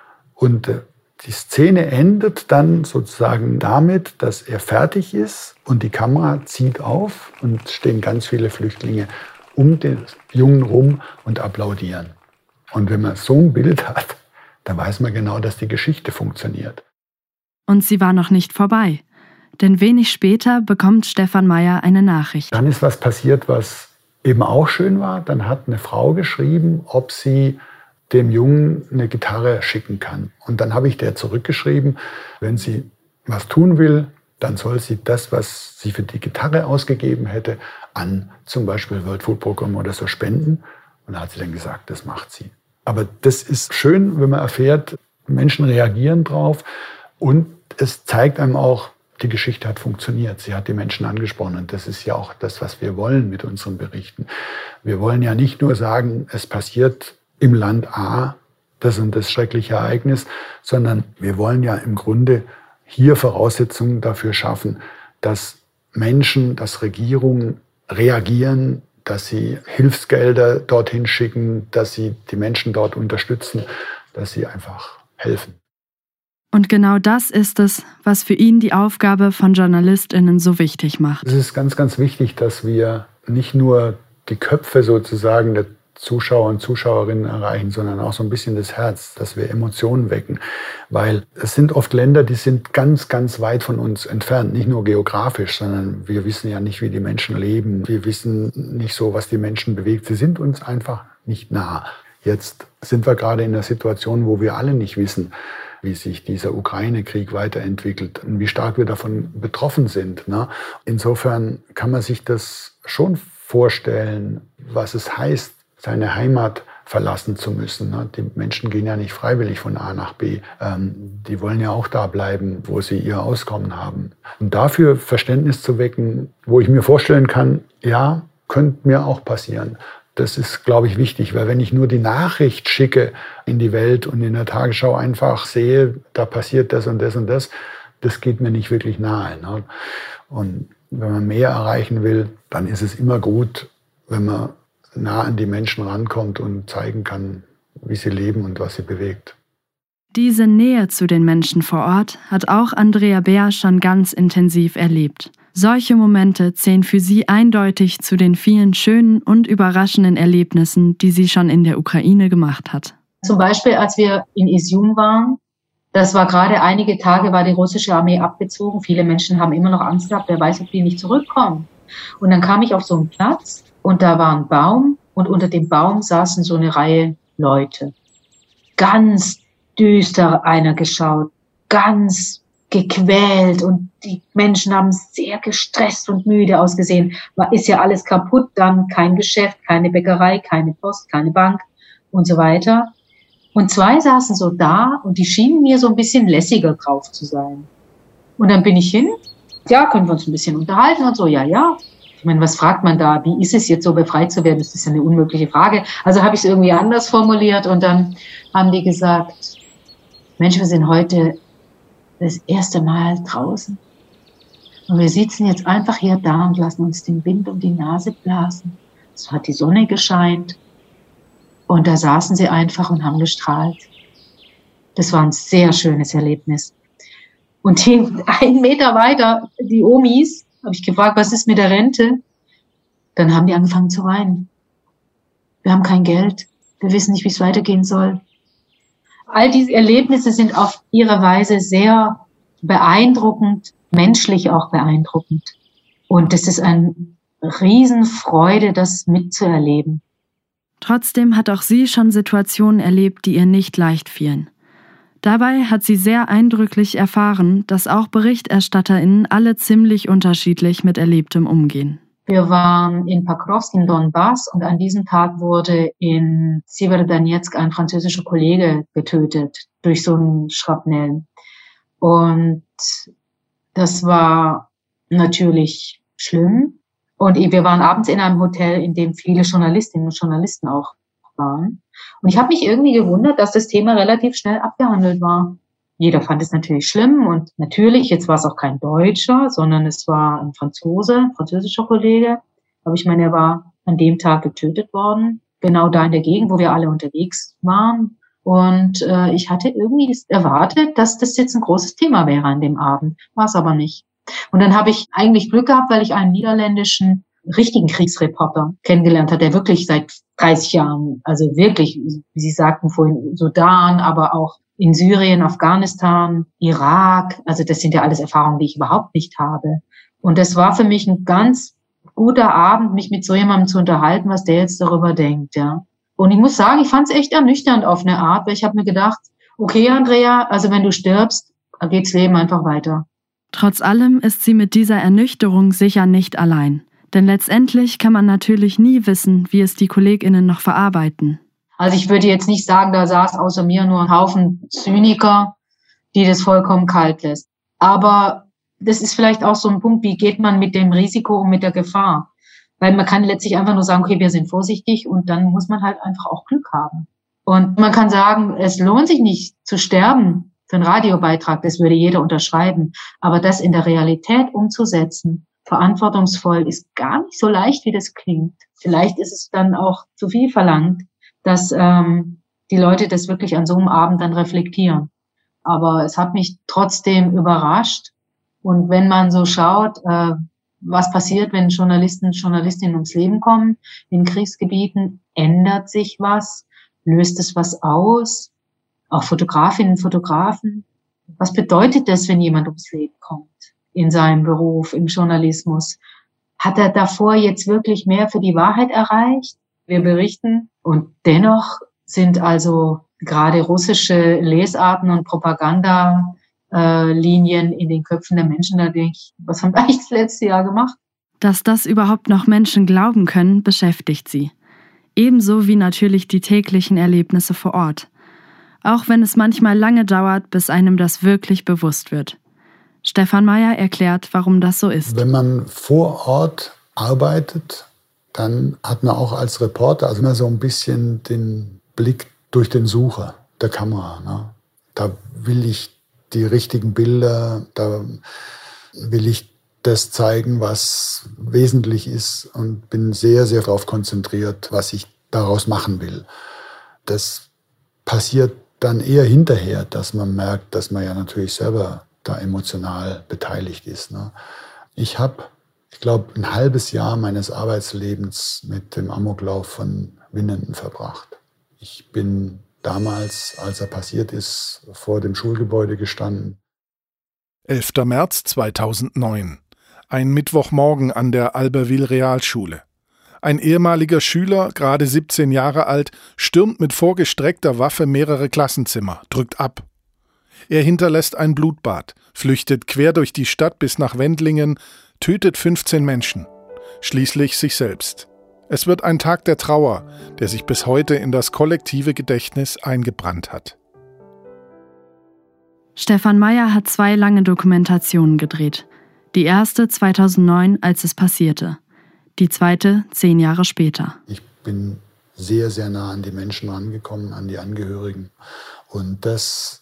Und die Szene endet dann sozusagen damit, dass er fertig ist und die Kamera zieht auf und stehen ganz viele Flüchtlinge um den Jungen rum und applaudieren. Und wenn man so ein Bild hat, dann weiß man genau, dass die Geschichte funktioniert. Und sie war noch nicht vorbei. Denn wenig später bekommt Stefan Meyer eine Nachricht. Dann ist was passiert, was eben auch schön war. Dann hat eine Frau geschrieben, ob sie dem Jungen eine Gitarre schicken kann. Und dann habe ich der zurückgeschrieben, wenn sie was tun will, dann soll sie das, was sie für die Gitarre ausgegeben hätte, an zum Beispiel World Food Program oder so spenden. Und da hat sie dann gesagt, das macht sie. Aber das ist schön, wenn man erfährt, Menschen reagieren drauf und es zeigt einem auch, die Geschichte hat funktioniert. Sie hat die Menschen angesprochen. Und das ist ja auch das, was wir wollen mit unseren Berichten. Wir wollen ja nicht nur sagen, es passiert im Land A das und das schreckliche Ereignis, sondern wir wollen ja im Grunde hier Voraussetzungen dafür schaffen, dass Menschen, dass Regierungen reagieren, dass sie Hilfsgelder dorthin schicken, dass sie die Menschen dort unterstützen, dass sie einfach helfen. Und genau das ist es, was für ihn die Aufgabe von JournalistInnen so wichtig macht. Es ist ganz, ganz wichtig, dass wir nicht nur die Köpfe sozusagen der Zuschauer und Zuschauerinnen erreichen, sondern auch so ein bisschen das Herz, dass wir Emotionen wecken. Weil es sind oft Länder, die sind ganz, ganz weit von uns entfernt. Nicht nur geografisch, sondern wir wissen ja nicht, wie die Menschen leben. Wir wissen nicht so, was die Menschen bewegt. Sie sind uns einfach nicht nah. Jetzt sind wir gerade in einer Situation, wo wir alle nicht wissen, wie sich dieser Ukraine-Krieg weiterentwickelt und wie stark wir davon betroffen sind. Ne? Insofern kann man sich das schon vorstellen, was es heißt, seine Heimat verlassen zu müssen. Ne? Die Menschen gehen ja nicht freiwillig von A nach B. Die wollen ja auch da bleiben, wo sie ihr Auskommen haben. Und dafür Verständnis zu wecken, wo ich mir vorstellen kann, ja, könnte mir auch passieren. Das ist, glaube ich, wichtig, weil wenn ich nur die Nachricht schicke in die Welt und in der Tagesschau einfach sehe, da passiert das und das und das, das geht mir nicht wirklich nahe. Ne? Und wenn man mehr erreichen will, dann ist es immer gut, wenn man nah an die Menschen rankommt und zeigen kann, wie sie leben und was sie bewegt. Diese Nähe zu den Menschen vor Ort hat auch Andrea Beer schon ganz intensiv erlebt. Solche Momente zählen für sie eindeutig zu den vielen schönen und überraschenden Erlebnissen, die sie schon in der Ukraine gemacht hat. Zum Beispiel, als wir in Izium waren, das war gerade einige Tage, war die russische Armee abgezogen. Viele Menschen haben immer noch Angst gehabt, wer weiß, ob die nicht zurückkommen. Und dann kam ich auf so einen Platz und da war ein Baum und unter dem Baum saßen so eine Reihe Leute. Ganz düster einer geschaut, ganz gequält und die Menschen haben sehr gestresst und müde ausgesehen. Ist ja alles kaputt, dann kein Geschäft, keine Bäckerei, keine Post, keine Bank und so weiter. Und zwei saßen so da und die schienen mir so ein bisschen lässiger drauf zu sein. Und dann bin ich hin, ja, können wir uns ein bisschen unterhalten und so, ja. Ich meine, was fragt man da? Wie ist es jetzt so befreit zu werden? Das ist ja eine unmögliche Frage. Also habe ich es irgendwie anders formuliert und dann haben die gesagt, Mensch, wir sind heute das erste Mal draußen. Und wir sitzen jetzt einfach hier da und lassen uns den Wind um die Nase blasen. Es hat die Sonne gescheint. Und da saßen sie einfach und haben gestrahlt. Das war ein sehr schönes Erlebnis. Und 1 Meter weiter, die Omis, habe ich gefragt, was ist mit der Rente? Dann haben die angefangen zu weinen. Wir haben kein Geld. Wir wissen nicht, wie es weitergehen soll. All diese Erlebnisse sind auf ihre Weise sehr beeindruckend, menschlich auch beeindruckend. Und es ist eine Riesenfreude, das mitzuerleben. Trotzdem hat auch sie schon Situationen erlebt, die ihr nicht leicht fielen. Dabei hat sie sehr eindrücklich erfahren, dass auch BerichterstatterInnen alle ziemlich unterschiedlich mit Erlebtem umgehen. Wir waren in Pokrovsk in Donbass und an diesem Tag wurde in Severodonetsk ein französischer Kollege getötet durch so einen Schrapnell. Und das war natürlich schlimm. Und wir waren abends in einem Hotel, in dem viele Journalistinnen und Journalisten auch waren. Und ich habe mich irgendwie gewundert, dass das Thema relativ schnell abgehandelt war. Jeder fand es natürlich schlimm und natürlich, jetzt war es auch kein Deutscher, sondern es war ein französischer Kollege. Aber ich meine, er war an dem Tag getötet worden, genau da in der Gegend, wo wir alle unterwegs waren. Und ich hatte irgendwie erwartet, dass das jetzt ein großes Thema wäre an dem Abend. War es aber nicht. Und dann habe ich eigentlich Glück gehabt, weil ich einen niederländischen richtigen Kriegsreporter kennengelernt habe, der wirklich seit 30 Jahren, also wirklich, wie Sie sagten vorhin, Sudan, aber auch in Syrien, Afghanistan, Irak, also das sind ja alles Erfahrungen, die ich überhaupt nicht habe. Und das war für mich ein ganz guter Abend, mich mit so jemandem zu unterhalten, was der jetzt darüber denkt, ja. Und ich muss sagen, ich fand es echt ernüchternd auf eine Art, weil ich habe mir gedacht, okay, Andrea, also wenn du stirbst, dann geht's Leben einfach weiter. Trotz allem ist sie mit dieser Ernüchterung sicher nicht allein. Denn letztendlich kann man natürlich nie wissen, wie es die KollegInnen noch verarbeiten. Also ich würde jetzt nicht sagen, da saß außer mir nur ein Haufen Zyniker, die das vollkommen kalt lässt. Aber das ist vielleicht auch so ein Punkt, wie geht man mit dem Risiko und mit der Gefahr? Weil man kann letztlich einfach nur sagen, okay, wir sind vorsichtig und dann muss man halt einfach auch Glück haben. Und man kann sagen, es lohnt sich nicht zu sterben für einen Radiobeitrag, das würde jeder unterschreiben. Aber das in der Realität umzusetzen, verantwortungsvoll, ist gar nicht so leicht, wie das klingt. Vielleicht ist es dann auch zu viel verlangt, dass die Leute das wirklich an so einem Abend dann reflektieren. Aber es hat mich trotzdem überrascht. Und wenn man so schaut, was passiert, wenn Journalisten und Journalistinnen ums Leben kommen in Kriegsgebieten, ändert sich was, löst es was aus? Auch Fotografinnen und Fotografen. Was bedeutet das, wenn jemand ums Leben kommt in seinem Beruf, im Journalismus? Hat er davor jetzt wirklich mehr für die Wahrheit erreicht? Wir berichten und dennoch sind also gerade russische Lesarten und Propagandalinien in den Köpfen der Menschen. Da denke ich, was haben wir eigentlich das letzte Jahr gemacht? Dass das überhaupt noch Menschen glauben können, beschäftigt sie. Ebenso wie natürlich die täglichen Erlebnisse vor Ort. Auch wenn es manchmal lange dauert, bis einem das wirklich bewusst wird. Stefan Meyer erklärt, warum das so ist. Wenn man vor Ort arbeitet, dann hat man auch als Reporter immer so ein bisschen den Blick durch den Sucher der Kamera. Ne? Da will ich die richtigen Bilder, da will ich das zeigen, was wesentlich ist und bin sehr, sehr darauf konzentriert, was ich daraus machen will. Das passiert dann eher hinterher, dass man merkt, dass man ja natürlich selber da emotional beteiligt ist. Ne? Ich habe, ich glaube, ein halbes Jahr meines Arbeitslebens mit dem Amoklauf von Winnenden verbracht. Ich bin damals, als er passiert ist, vor dem Schulgebäude gestanden. 11. März 2009. Ein Mittwochmorgen an der Albertville Realschule. Ein ehemaliger Schüler, gerade 17 Jahre alt, stürmt mit vorgestreckter Waffe mehrere Klassenzimmer, drückt ab. Er hinterlässt ein Blutbad, flüchtet quer durch die Stadt bis nach Wendlingen, tötet 15 Menschen, schließlich sich selbst. Es wird ein Tag der Trauer, der sich bis heute in das kollektive Gedächtnis eingebrannt hat. Stefan Meyer hat 2 lange Dokumentationen gedreht. Die erste 2009, als es passierte. Die zweite 10 Jahre später. Ich bin sehr, sehr nah an die Menschen rangekommen, an die Angehörigen. Und das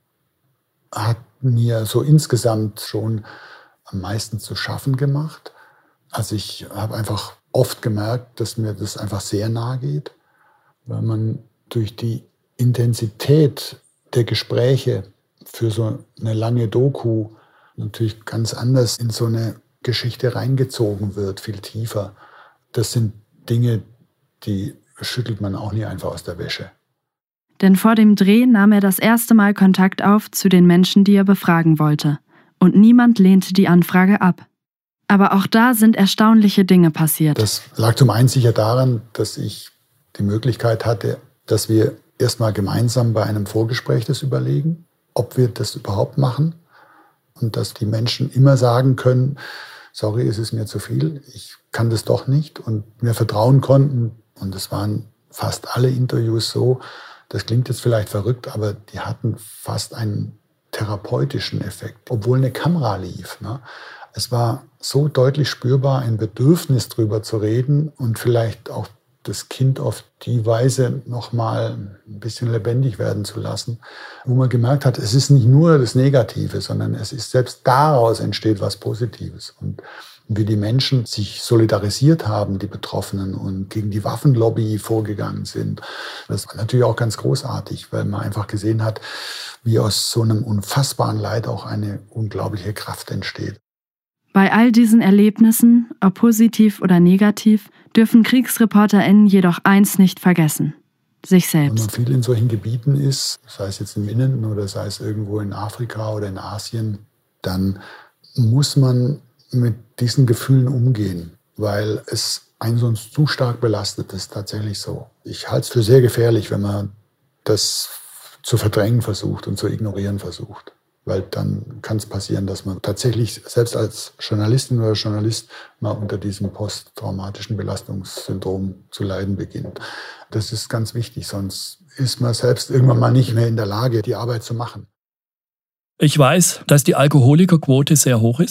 hat mir so insgesamt schon am meisten zu schaffen gemacht. Also ich habe einfach oft gemerkt, dass mir das einfach sehr nahe geht, weil man durch die Intensität der Gespräche für so eine lange Doku natürlich ganz anders in so eine Geschichte reingezogen wird, viel tiefer. Das sind Dinge, die schüttelt man auch nie einfach aus der Wäsche. Denn vor dem Dreh nahm er das erste Mal Kontakt auf zu den Menschen, die er befragen wollte. Und niemand lehnte die Anfrage ab. Aber auch da sind erstaunliche Dinge passiert. Das lag zum einen sicher daran, dass ich die Möglichkeit hatte, dass wir erstmal gemeinsam bei einem Vorgespräch das überlegen, ob wir das überhaupt machen. Und dass die Menschen immer sagen können, sorry, es ist mir zu viel, ich kann das doch nicht. Und mir vertrauen konnten. Und es waren fast alle Interviews so, das klingt jetzt vielleicht verrückt, aber die hatten fast einen therapeutischen Effekt, obwohl eine Kamera lief. Ne? Es war so deutlich spürbar, ein Bedürfnis drüber zu reden und vielleicht auch das Kind auf die Weise nochmal ein bisschen lebendig werden zu lassen, wo man gemerkt hat, es ist nicht nur das Negative, sondern es ist selbst daraus entsteht was Positives. Und wie die Menschen sich solidarisiert haben, die Betroffenen, und gegen die Waffenlobby vorgegangen sind. Das war natürlich auch ganz großartig, weil man einfach gesehen hat, wie aus so einem unfassbaren Leid auch eine unglaubliche Kraft entsteht. Bei all diesen Erlebnissen, ob positiv oder negativ, dürfen KriegsreporterInnen jedoch eins nicht vergessen: sich selbst. Wenn man viel in solchen Gebieten ist, sei es jetzt im Inneren oder sei es irgendwo in Afrika oder in Asien, dann muss man mit diesen Gefühlen umgehen, weil es einen sonst zu stark belastet. Das ist tatsächlich so. Ich halte es für sehr gefährlich, wenn man das zu verdrängen versucht und zu ignorieren versucht. Weil dann kann es passieren, dass man tatsächlich selbst als Journalistin oder Journalist mal unter diesem posttraumatischen Belastungssyndrom zu leiden beginnt. Das ist ganz wichtig, sonst ist man selbst irgendwann mal nicht mehr in der Lage, die Arbeit zu machen. Ich weiß, dass die Alkoholikerquote sehr hoch ist.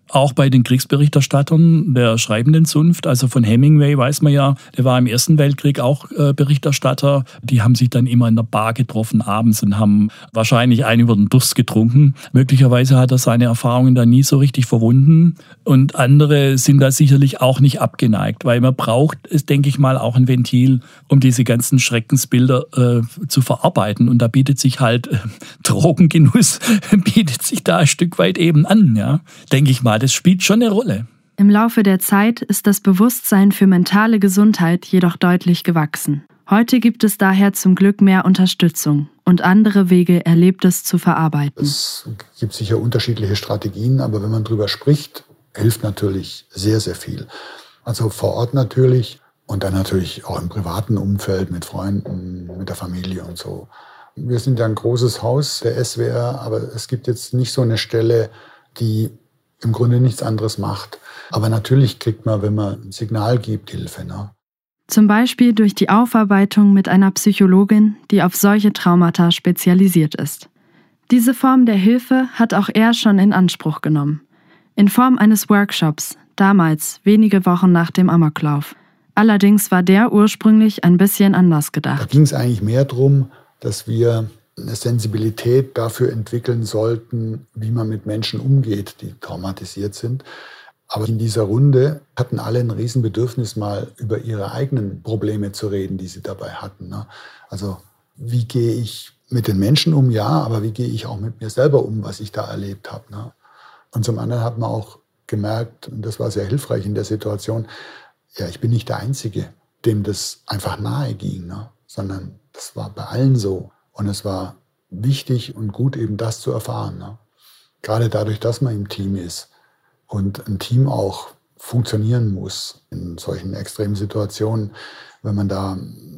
Auch bei den Kriegsberichterstattern der schreibenden Zunft, also von Hemingway weiß man ja, der war im Ersten Weltkrieg auch Berichterstatter. Die haben sich dann immer in der Bar getroffen abends und haben wahrscheinlich einen über den Durst getrunken. Möglicherweise hat er seine Erfahrungen da nie so richtig verwunden. Und andere sind da sicherlich auch nicht abgeneigt, weil man braucht, denke ich mal, auch ein Ventil, um diese ganzen Schreckensbilder zu verarbeiten. Und da bietet sich halt Drogengenuss, bietet sich da ein Stück weit eben an, ja, denke ich mal. Das spielt schon eine Rolle. Im Laufe der Zeit ist das Bewusstsein für mentale Gesundheit jedoch deutlich gewachsen. Heute gibt es daher zum Glück mehr Unterstützung und andere Wege, Erlebtes zu verarbeiten. Es gibt sicher unterschiedliche Strategien, aber wenn man drüber spricht, hilft natürlich sehr, sehr viel. Also vor Ort natürlich und dann natürlich auch im privaten Umfeld mit Freunden, mit der Familie und so. Wir sind ja ein großes Haus der SWR, aber es gibt jetzt nicht so eine Stelle, die im Grunde nichts anderes macht. Aber natürlich kriegt man, wenn man ein Signal gibt, Hilfe. Ne? Zum Beispiel durch die Aufarbeitung mit einer Psychologin, die auf solche Traumata spezialisiert ist. Diese Form der Hilfe hat auch er schon in Anspruch genommen. In Form eines Workshops, damals wenige Wochen nach dem Amoklauf. Allerdings war der ursprünglich ein bisschen anders gedacht. Da ging es eigentlich mehr darum, dass wir eine Sensibilität dafür entwickeln sollten, wie man mit Menschen umgeht, die traumatisiert sind. Aber in dieser Runde hatten alle ein Riesenbedürfnis, mal über ihre eigenen Probleme zu reden, die sie dabei hatten. Ne? Also wie gehe ich mit den Menschen um? Ja, aber wie gehe ich auch mit mir selber um, was ich da erlebt habe? Ne? Und zum anderen hat man auch gemerkt, und das war sehr hilfreich in der Situation, ja, ich bin nicht der Einzige, dem das einfach nahe ging, ne? Sondern das war bei allen so. Und es war wichtig und gut, eben das zu erfahren. Ne? Gerade dadurch, dass man im Team ist und ein Team auch funktionieren muss in solchen extremen Situationen. Wenn man da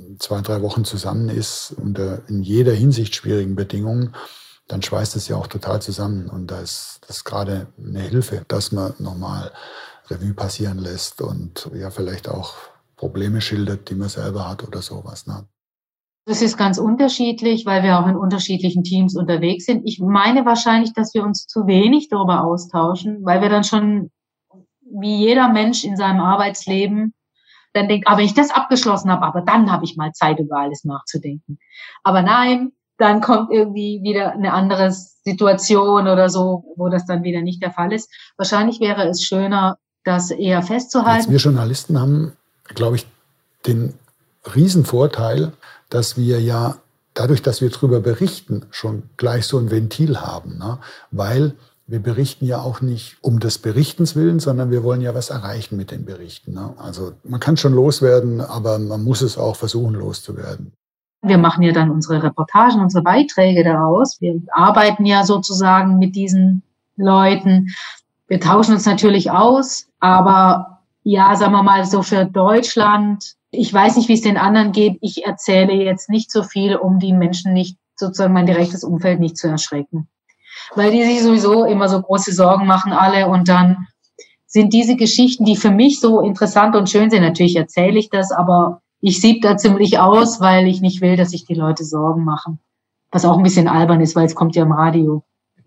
2-3 Wochen zusammen ist, unter in jeder Hinsicht schwierigen Bedingungen, dann schweißt es ja auch total zusammen. Und da ist das gerade eine Hilfe, dass man nochmal Revue passieren lässt und ja vielleicht auch Probleme schildert, die man selber hat oder sowas. Ne? Das ist ganz unterschiedlich, weil wir auch in unterschiedlichen Teams unterwegs sind. Ich meine wahrscheinlich, dass wir uns zu wenig darüber austauschen, weil wir dann schon, wie jeder Mensch in seinem Arbeitsleben, dann denkt, aber wenn ich das abgeschlossen habe, aber dann habe ich mal Zeit, über alles nachzudenken. Aber nein, dann kommt irgendwie wieder eine andere Situation oder so, wo das dann wieder nicht der Fall ist. Wahrscheinlich wäre es schöner, das eher festzuhalten. Wir Journalisten haben, glaube ich, den Riesenvorteil, dass wir ja dadurch, dass wir darüber berichten, schon gleich so ein Ventil haben. Ne? Weil wir berichten ja auch nicht um des Berichtens willen, sondern wir wollen ja was erreichen mit den Berichten. Ne? Also man kann schon loswerden, aber man muss es auch versuchen loszuwerden. Wir machen ja dann unsere Reportagen, unsere Beiträge daraus. Wir arbeiten ja sozusagen mit diesen Leuten. Wir tauschen uns natürlich aus, aber ja, sagen wir mal so für Deutschland, ich weiß nicht, wie es den anderen geht. Ich erzähle jetzt nicht so viel, um die Menschen nicht, sozusagen mein direktes Umfeld nicht zu erschrecken. Weil die sich sowieso immer so große Sorgen machen alle und dann sind diese Geschichten, die für mich so interessant und schön sind, natürlich erzähle ich das, aber ich sieb da ziemlich aus, weil ich nicht will, dass sich die Leute Sorgen machen. Was auch ein bisschen albern ist, weil es kommt ja im Radio.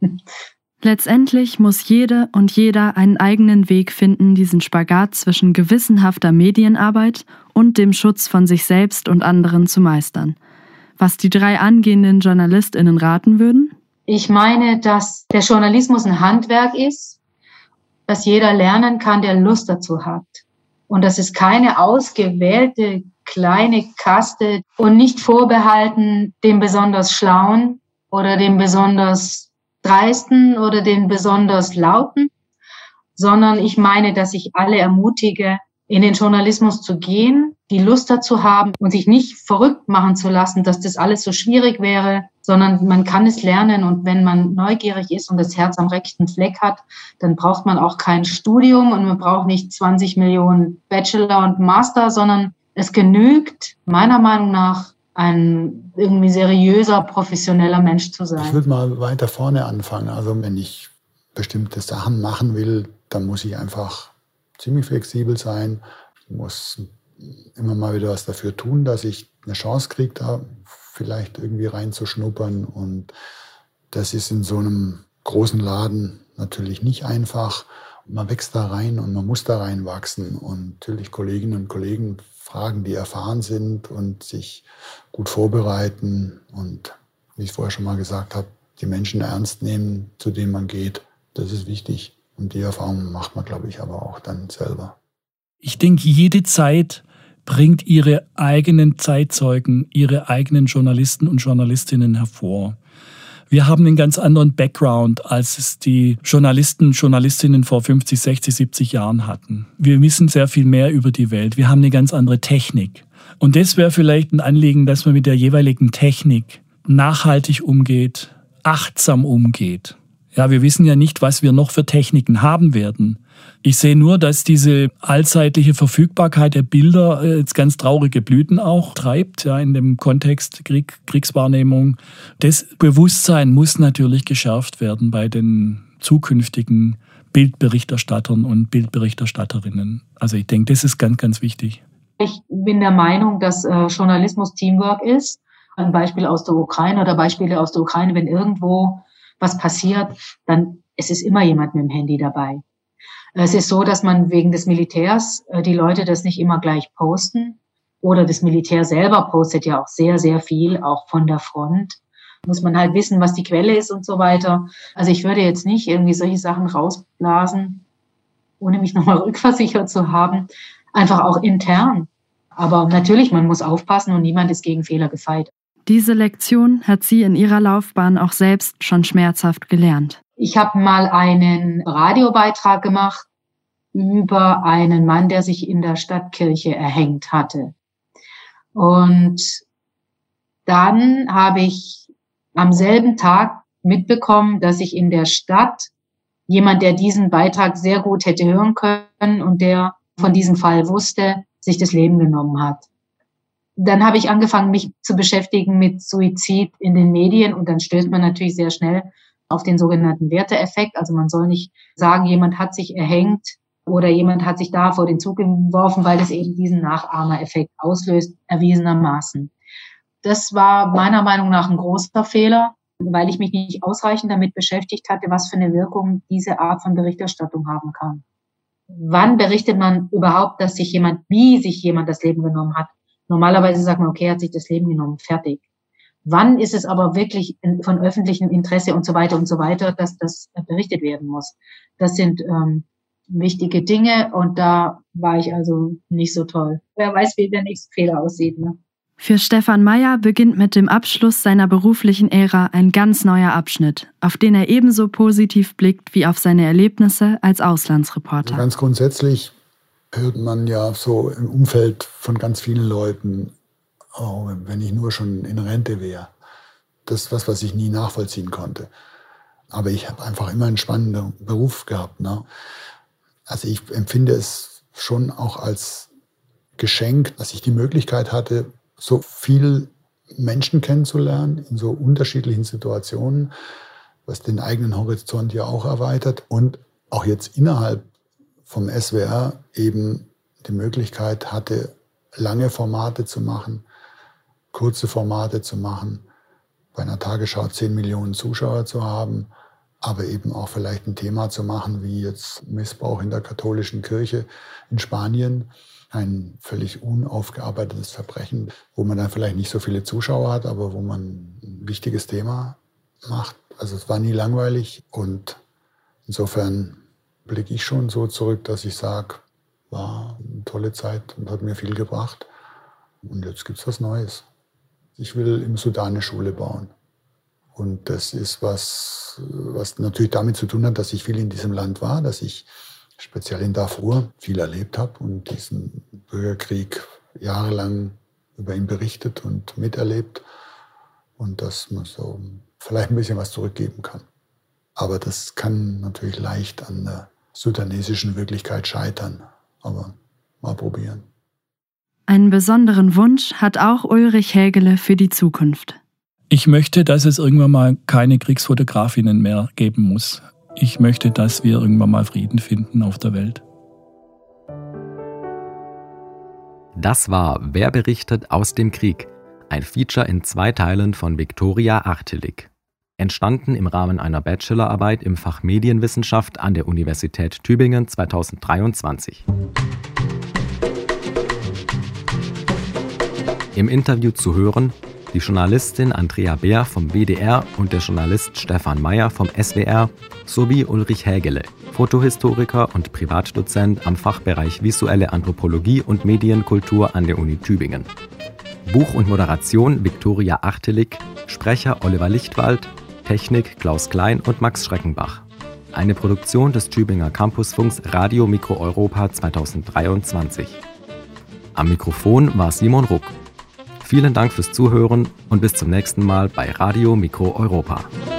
Letztendlich muss jede und jeder einen eigenen Weg finden, diesen Spagat zwischen gewissenhafter Medienarbeit und dem Schutz von sich selbst und anderen zu meistern. Was die 3 angehenden JournalistInnen raten würden? Ich meine, dass der Journalismus ein Handwerk ist, dass jeder lernen kann, der Lust dazu hat. Und das ist keine ausgewählte kleine Kaste und nicht vorbehalten dem besonders Schlauen oder dem besonders Dreisten oder den besonders Lauten, sondern ich meine, dass ich alle ermutige, in den Journalismus zu gehen, die Lust dazu haben und sich nicht verrückt machen zu lassen, dass das alles so schwierig wäre, sondern man kann es lernen und wenn man neugierig ist und das Herz am rechten Fleck hat, dann braucht man auch kein Studium und man braucht nicht 20 Millionen Bachelor und Master, sondern es genügt meiner Meinung nach ein irgendwie seriöser, professioneller Mensch zu sein. Ich würde mal weiter vorne anfangen. Also wenn ich bestimmte Sachen machen will, dann muss ich einfach ziemlich flexibel sein. Ich muss immer mal wieder was dafür tun, dass ich eine Chance kriege, da vielleicht irgendwie reinzuschnuppern. Und das ist in so einem großen Laden natürlich nicht einfach. man wächst da rein und man muss da reinwachsen. Und natürlich Kolleginnen und Kollegen fragen, die erfahren sind und sich gut vorbereiten. Und wie ich vorher schon mal gesagt habe, die Menschen ernst nehmen, zu denen man geht. Das ist wichtig. Und die Erfahrung macht man, glaube ich, aber auch dann selber. Ich denke, jede Zeit bringt ihre eigenen Zeitzeugen, ihre eigenen Journalisten und Journalistinnen hervor. Wir haben einen ganz anderen Background, als es die Journalisten und Journalistinnen vor 50, 60, 70 Jahren hatten. Wir wissen sehr viel mehr über die Welt. Wir haben eine ganz andere Technik. Und das wäre vielleicht ein Anliegen, dass man mit der jeweiligen Technik nachhaltig umgeht, achtsam umgeht. Ja, wir wissen ja nicht, was wir noch für Techniken haben werden. Ich sehe nur, dass diese allzeitliche Verfügbarkeit der Bilder jetzt ganz traurige Blüten auch treibt, ja, in dem Kontext Kriegswahrnehmung. Das Bewusstsein muss natürlich geschärft werden bei den zukünftigen Bildberichterstattern und Bildberichterstatterinnen. Also ich denke, das ist ganz, ganz wichtig. Ich bin der Meinung, dass Journalismus Teamwork ist. Ein Beispiel aus der Ukraine oder Beispiele aus der Ukraine, wenn irgendwo was passiert, dann es ist immer jemand mit dem Handy dabei. Es ist so, dass man wegen des Militärs die Leute das nicht immer gleich posten. Oder das Militär selber postet ja auch sehr, sehr viel, auch von der Front. Muss man halt wissen, was die Quelle ist und so weiter. Also ich würde jetzt nicht irgendwie solche Sachen rausblasen, ohne mich nochmal rückversichert zu haben. Einfach auch intern. Aber natürlich, man muss aufpassen und niemand ist gegen Fehler gefeit. Diese Lektion hat sie in ihrer Laufbahn auch selbst schon schmerzhaft gelernt. Ich habe mal einen Radiobeitrag gemacht über einen Mann, der sich in der Stadtkirche erhängt hatte. Und dann habe ich am selben Tag mitbekommen, dass sich in der Stadt jemand, der diesen Beitrag sehr gut hätte hören können und der von diesem Fall wusste, sich das Leben genommen hat. Dann habe ich angefangen, mich zu beschäftigen mit Suizid in den Medien und dann stößt man natürlich sehr schnell auf den sogenannten Werteeffekt. Also man soll nicht sagen, jemand hat sich erhängt oder jemand hat sich da vor den Zug geworfen, weil das eben diesen Nachahmereffekt auslöst, erwiesenermaßen. Das war meiner Meinung nach ein großer Fehler, weil ich mich nicht ausreichend damit beschäftigt hatte, was für eine Wirkung diese Art von Berichterstattung haben kann. Wann berichtet man überhaupt, wie sich jemand das Leben genommen hat? Normalerweise sagt man, okay, er hat sich das Leben genommen, fertig. Wann ist es aber wirklich von öffentlichem Interesse und so weiter, dass das berichtet werden muss? Das sind wichtige Dinge und da war ich also nicht so toll. Wer weiß, wie der nächste Fehler aussieht, ne? Für Stefan Meyer beginnt mit dem Abschluss seiner beruflichen Ära ein ganz neuer Abschnitt, auf den er ebenso positiv blickt wie auf seine Erlebnisse als Auslandsreporter. Ganz grundsätzlich hört man ja so im Umfeld von ganz vielen Leuten, oh, wenn ich nur schon in Rente wäre. Das ist was ich nie nachvollziehen konnte. Aber ich habe einfach immer einen spannenden Beruf gehabt, ne? Also ich empfinde es schon auch als Geschenk, dass ich die Möglichkeit hatte, so viel Menschen kennenzulernen in so unterschiedlichen Situationen, was den eigenen Horizont ja auch erweitert und auch jetzt innerhalb vom SWR eben die Möglichkeit hatte, lange Formate zu machen, kurze Formate zu machen, bei einer Tagesschau 10 Millionen Zuschauer zu haben, aber eben auch vielleicht ein Thema zu machen, wie jetzt Missbrauch in der katholischen Kirche in Spanien, ein völlig unaufgearbeitetes Verbrechen, wo man dann vielleicht nicht so viele Zuschauer hat, aber wo man ein wichtiges Thema macht. Also es war nie langweilig und insofern blicke ich schon so zurück, dass ich sage, war eine tolle Zeit und hat mir viel gebracht. Und jetzt gibt es was Neues. Ich will im Sudan eine Schule bauen. Und das ist was natürlich damit zu tun hat, dass ich viel in diesem Land war, dass ich speziell in Darfur viel erlebt habe und diesen Bürgerkrieg jahrelang über ihn berichtet und miterlebt. Und dass man so vielleicht ein bisschen was zurückgeben kann. Aber das kann natürlich leicht an der sudanesischen Wirklichkeit scheitern. Aber mal probieren. Einen besonderen Wunsch hat auch Ulrich Hägele für die Zukunft. Ich möchte, dass es irgendwann mal keine Kriegsfotografinnen mehr geben muss. Ich möchte, dass wir irgendwann mal Frieden finden auf der Welt. Das war Wer berichtet aus dem Krieg? Ein Feature in 2 Teilen von Viktoria Artilik. entstanden im Rahmen einer Bachelorarbeit im Fach Medienwissenschaft an der Universität Tübingen 2023. Im Interview zu hören die Journalistin Andrea Beer vom WDR und der Journalist Stefan Meyer vom SWR sowie Ulrich Hägele, Fotohistoriker und Privatdozent am Fachbereich Visuelle Anthropologie und Medienkultur an der Uni Tübingen. Buch und Moderation Viktoria Achtelig, Sprecher Oliver Lichtwald, Technik Klaus Klein und Max Schreckenbach. Eine Produktion des Tübinger Campusfunks Radio Mikro Europa 2023. Am Mikrofon war Simon Ruck. Vielen Dank fürs Zuhören und bis zum nächsten Mal bei Radio Mikro Europa.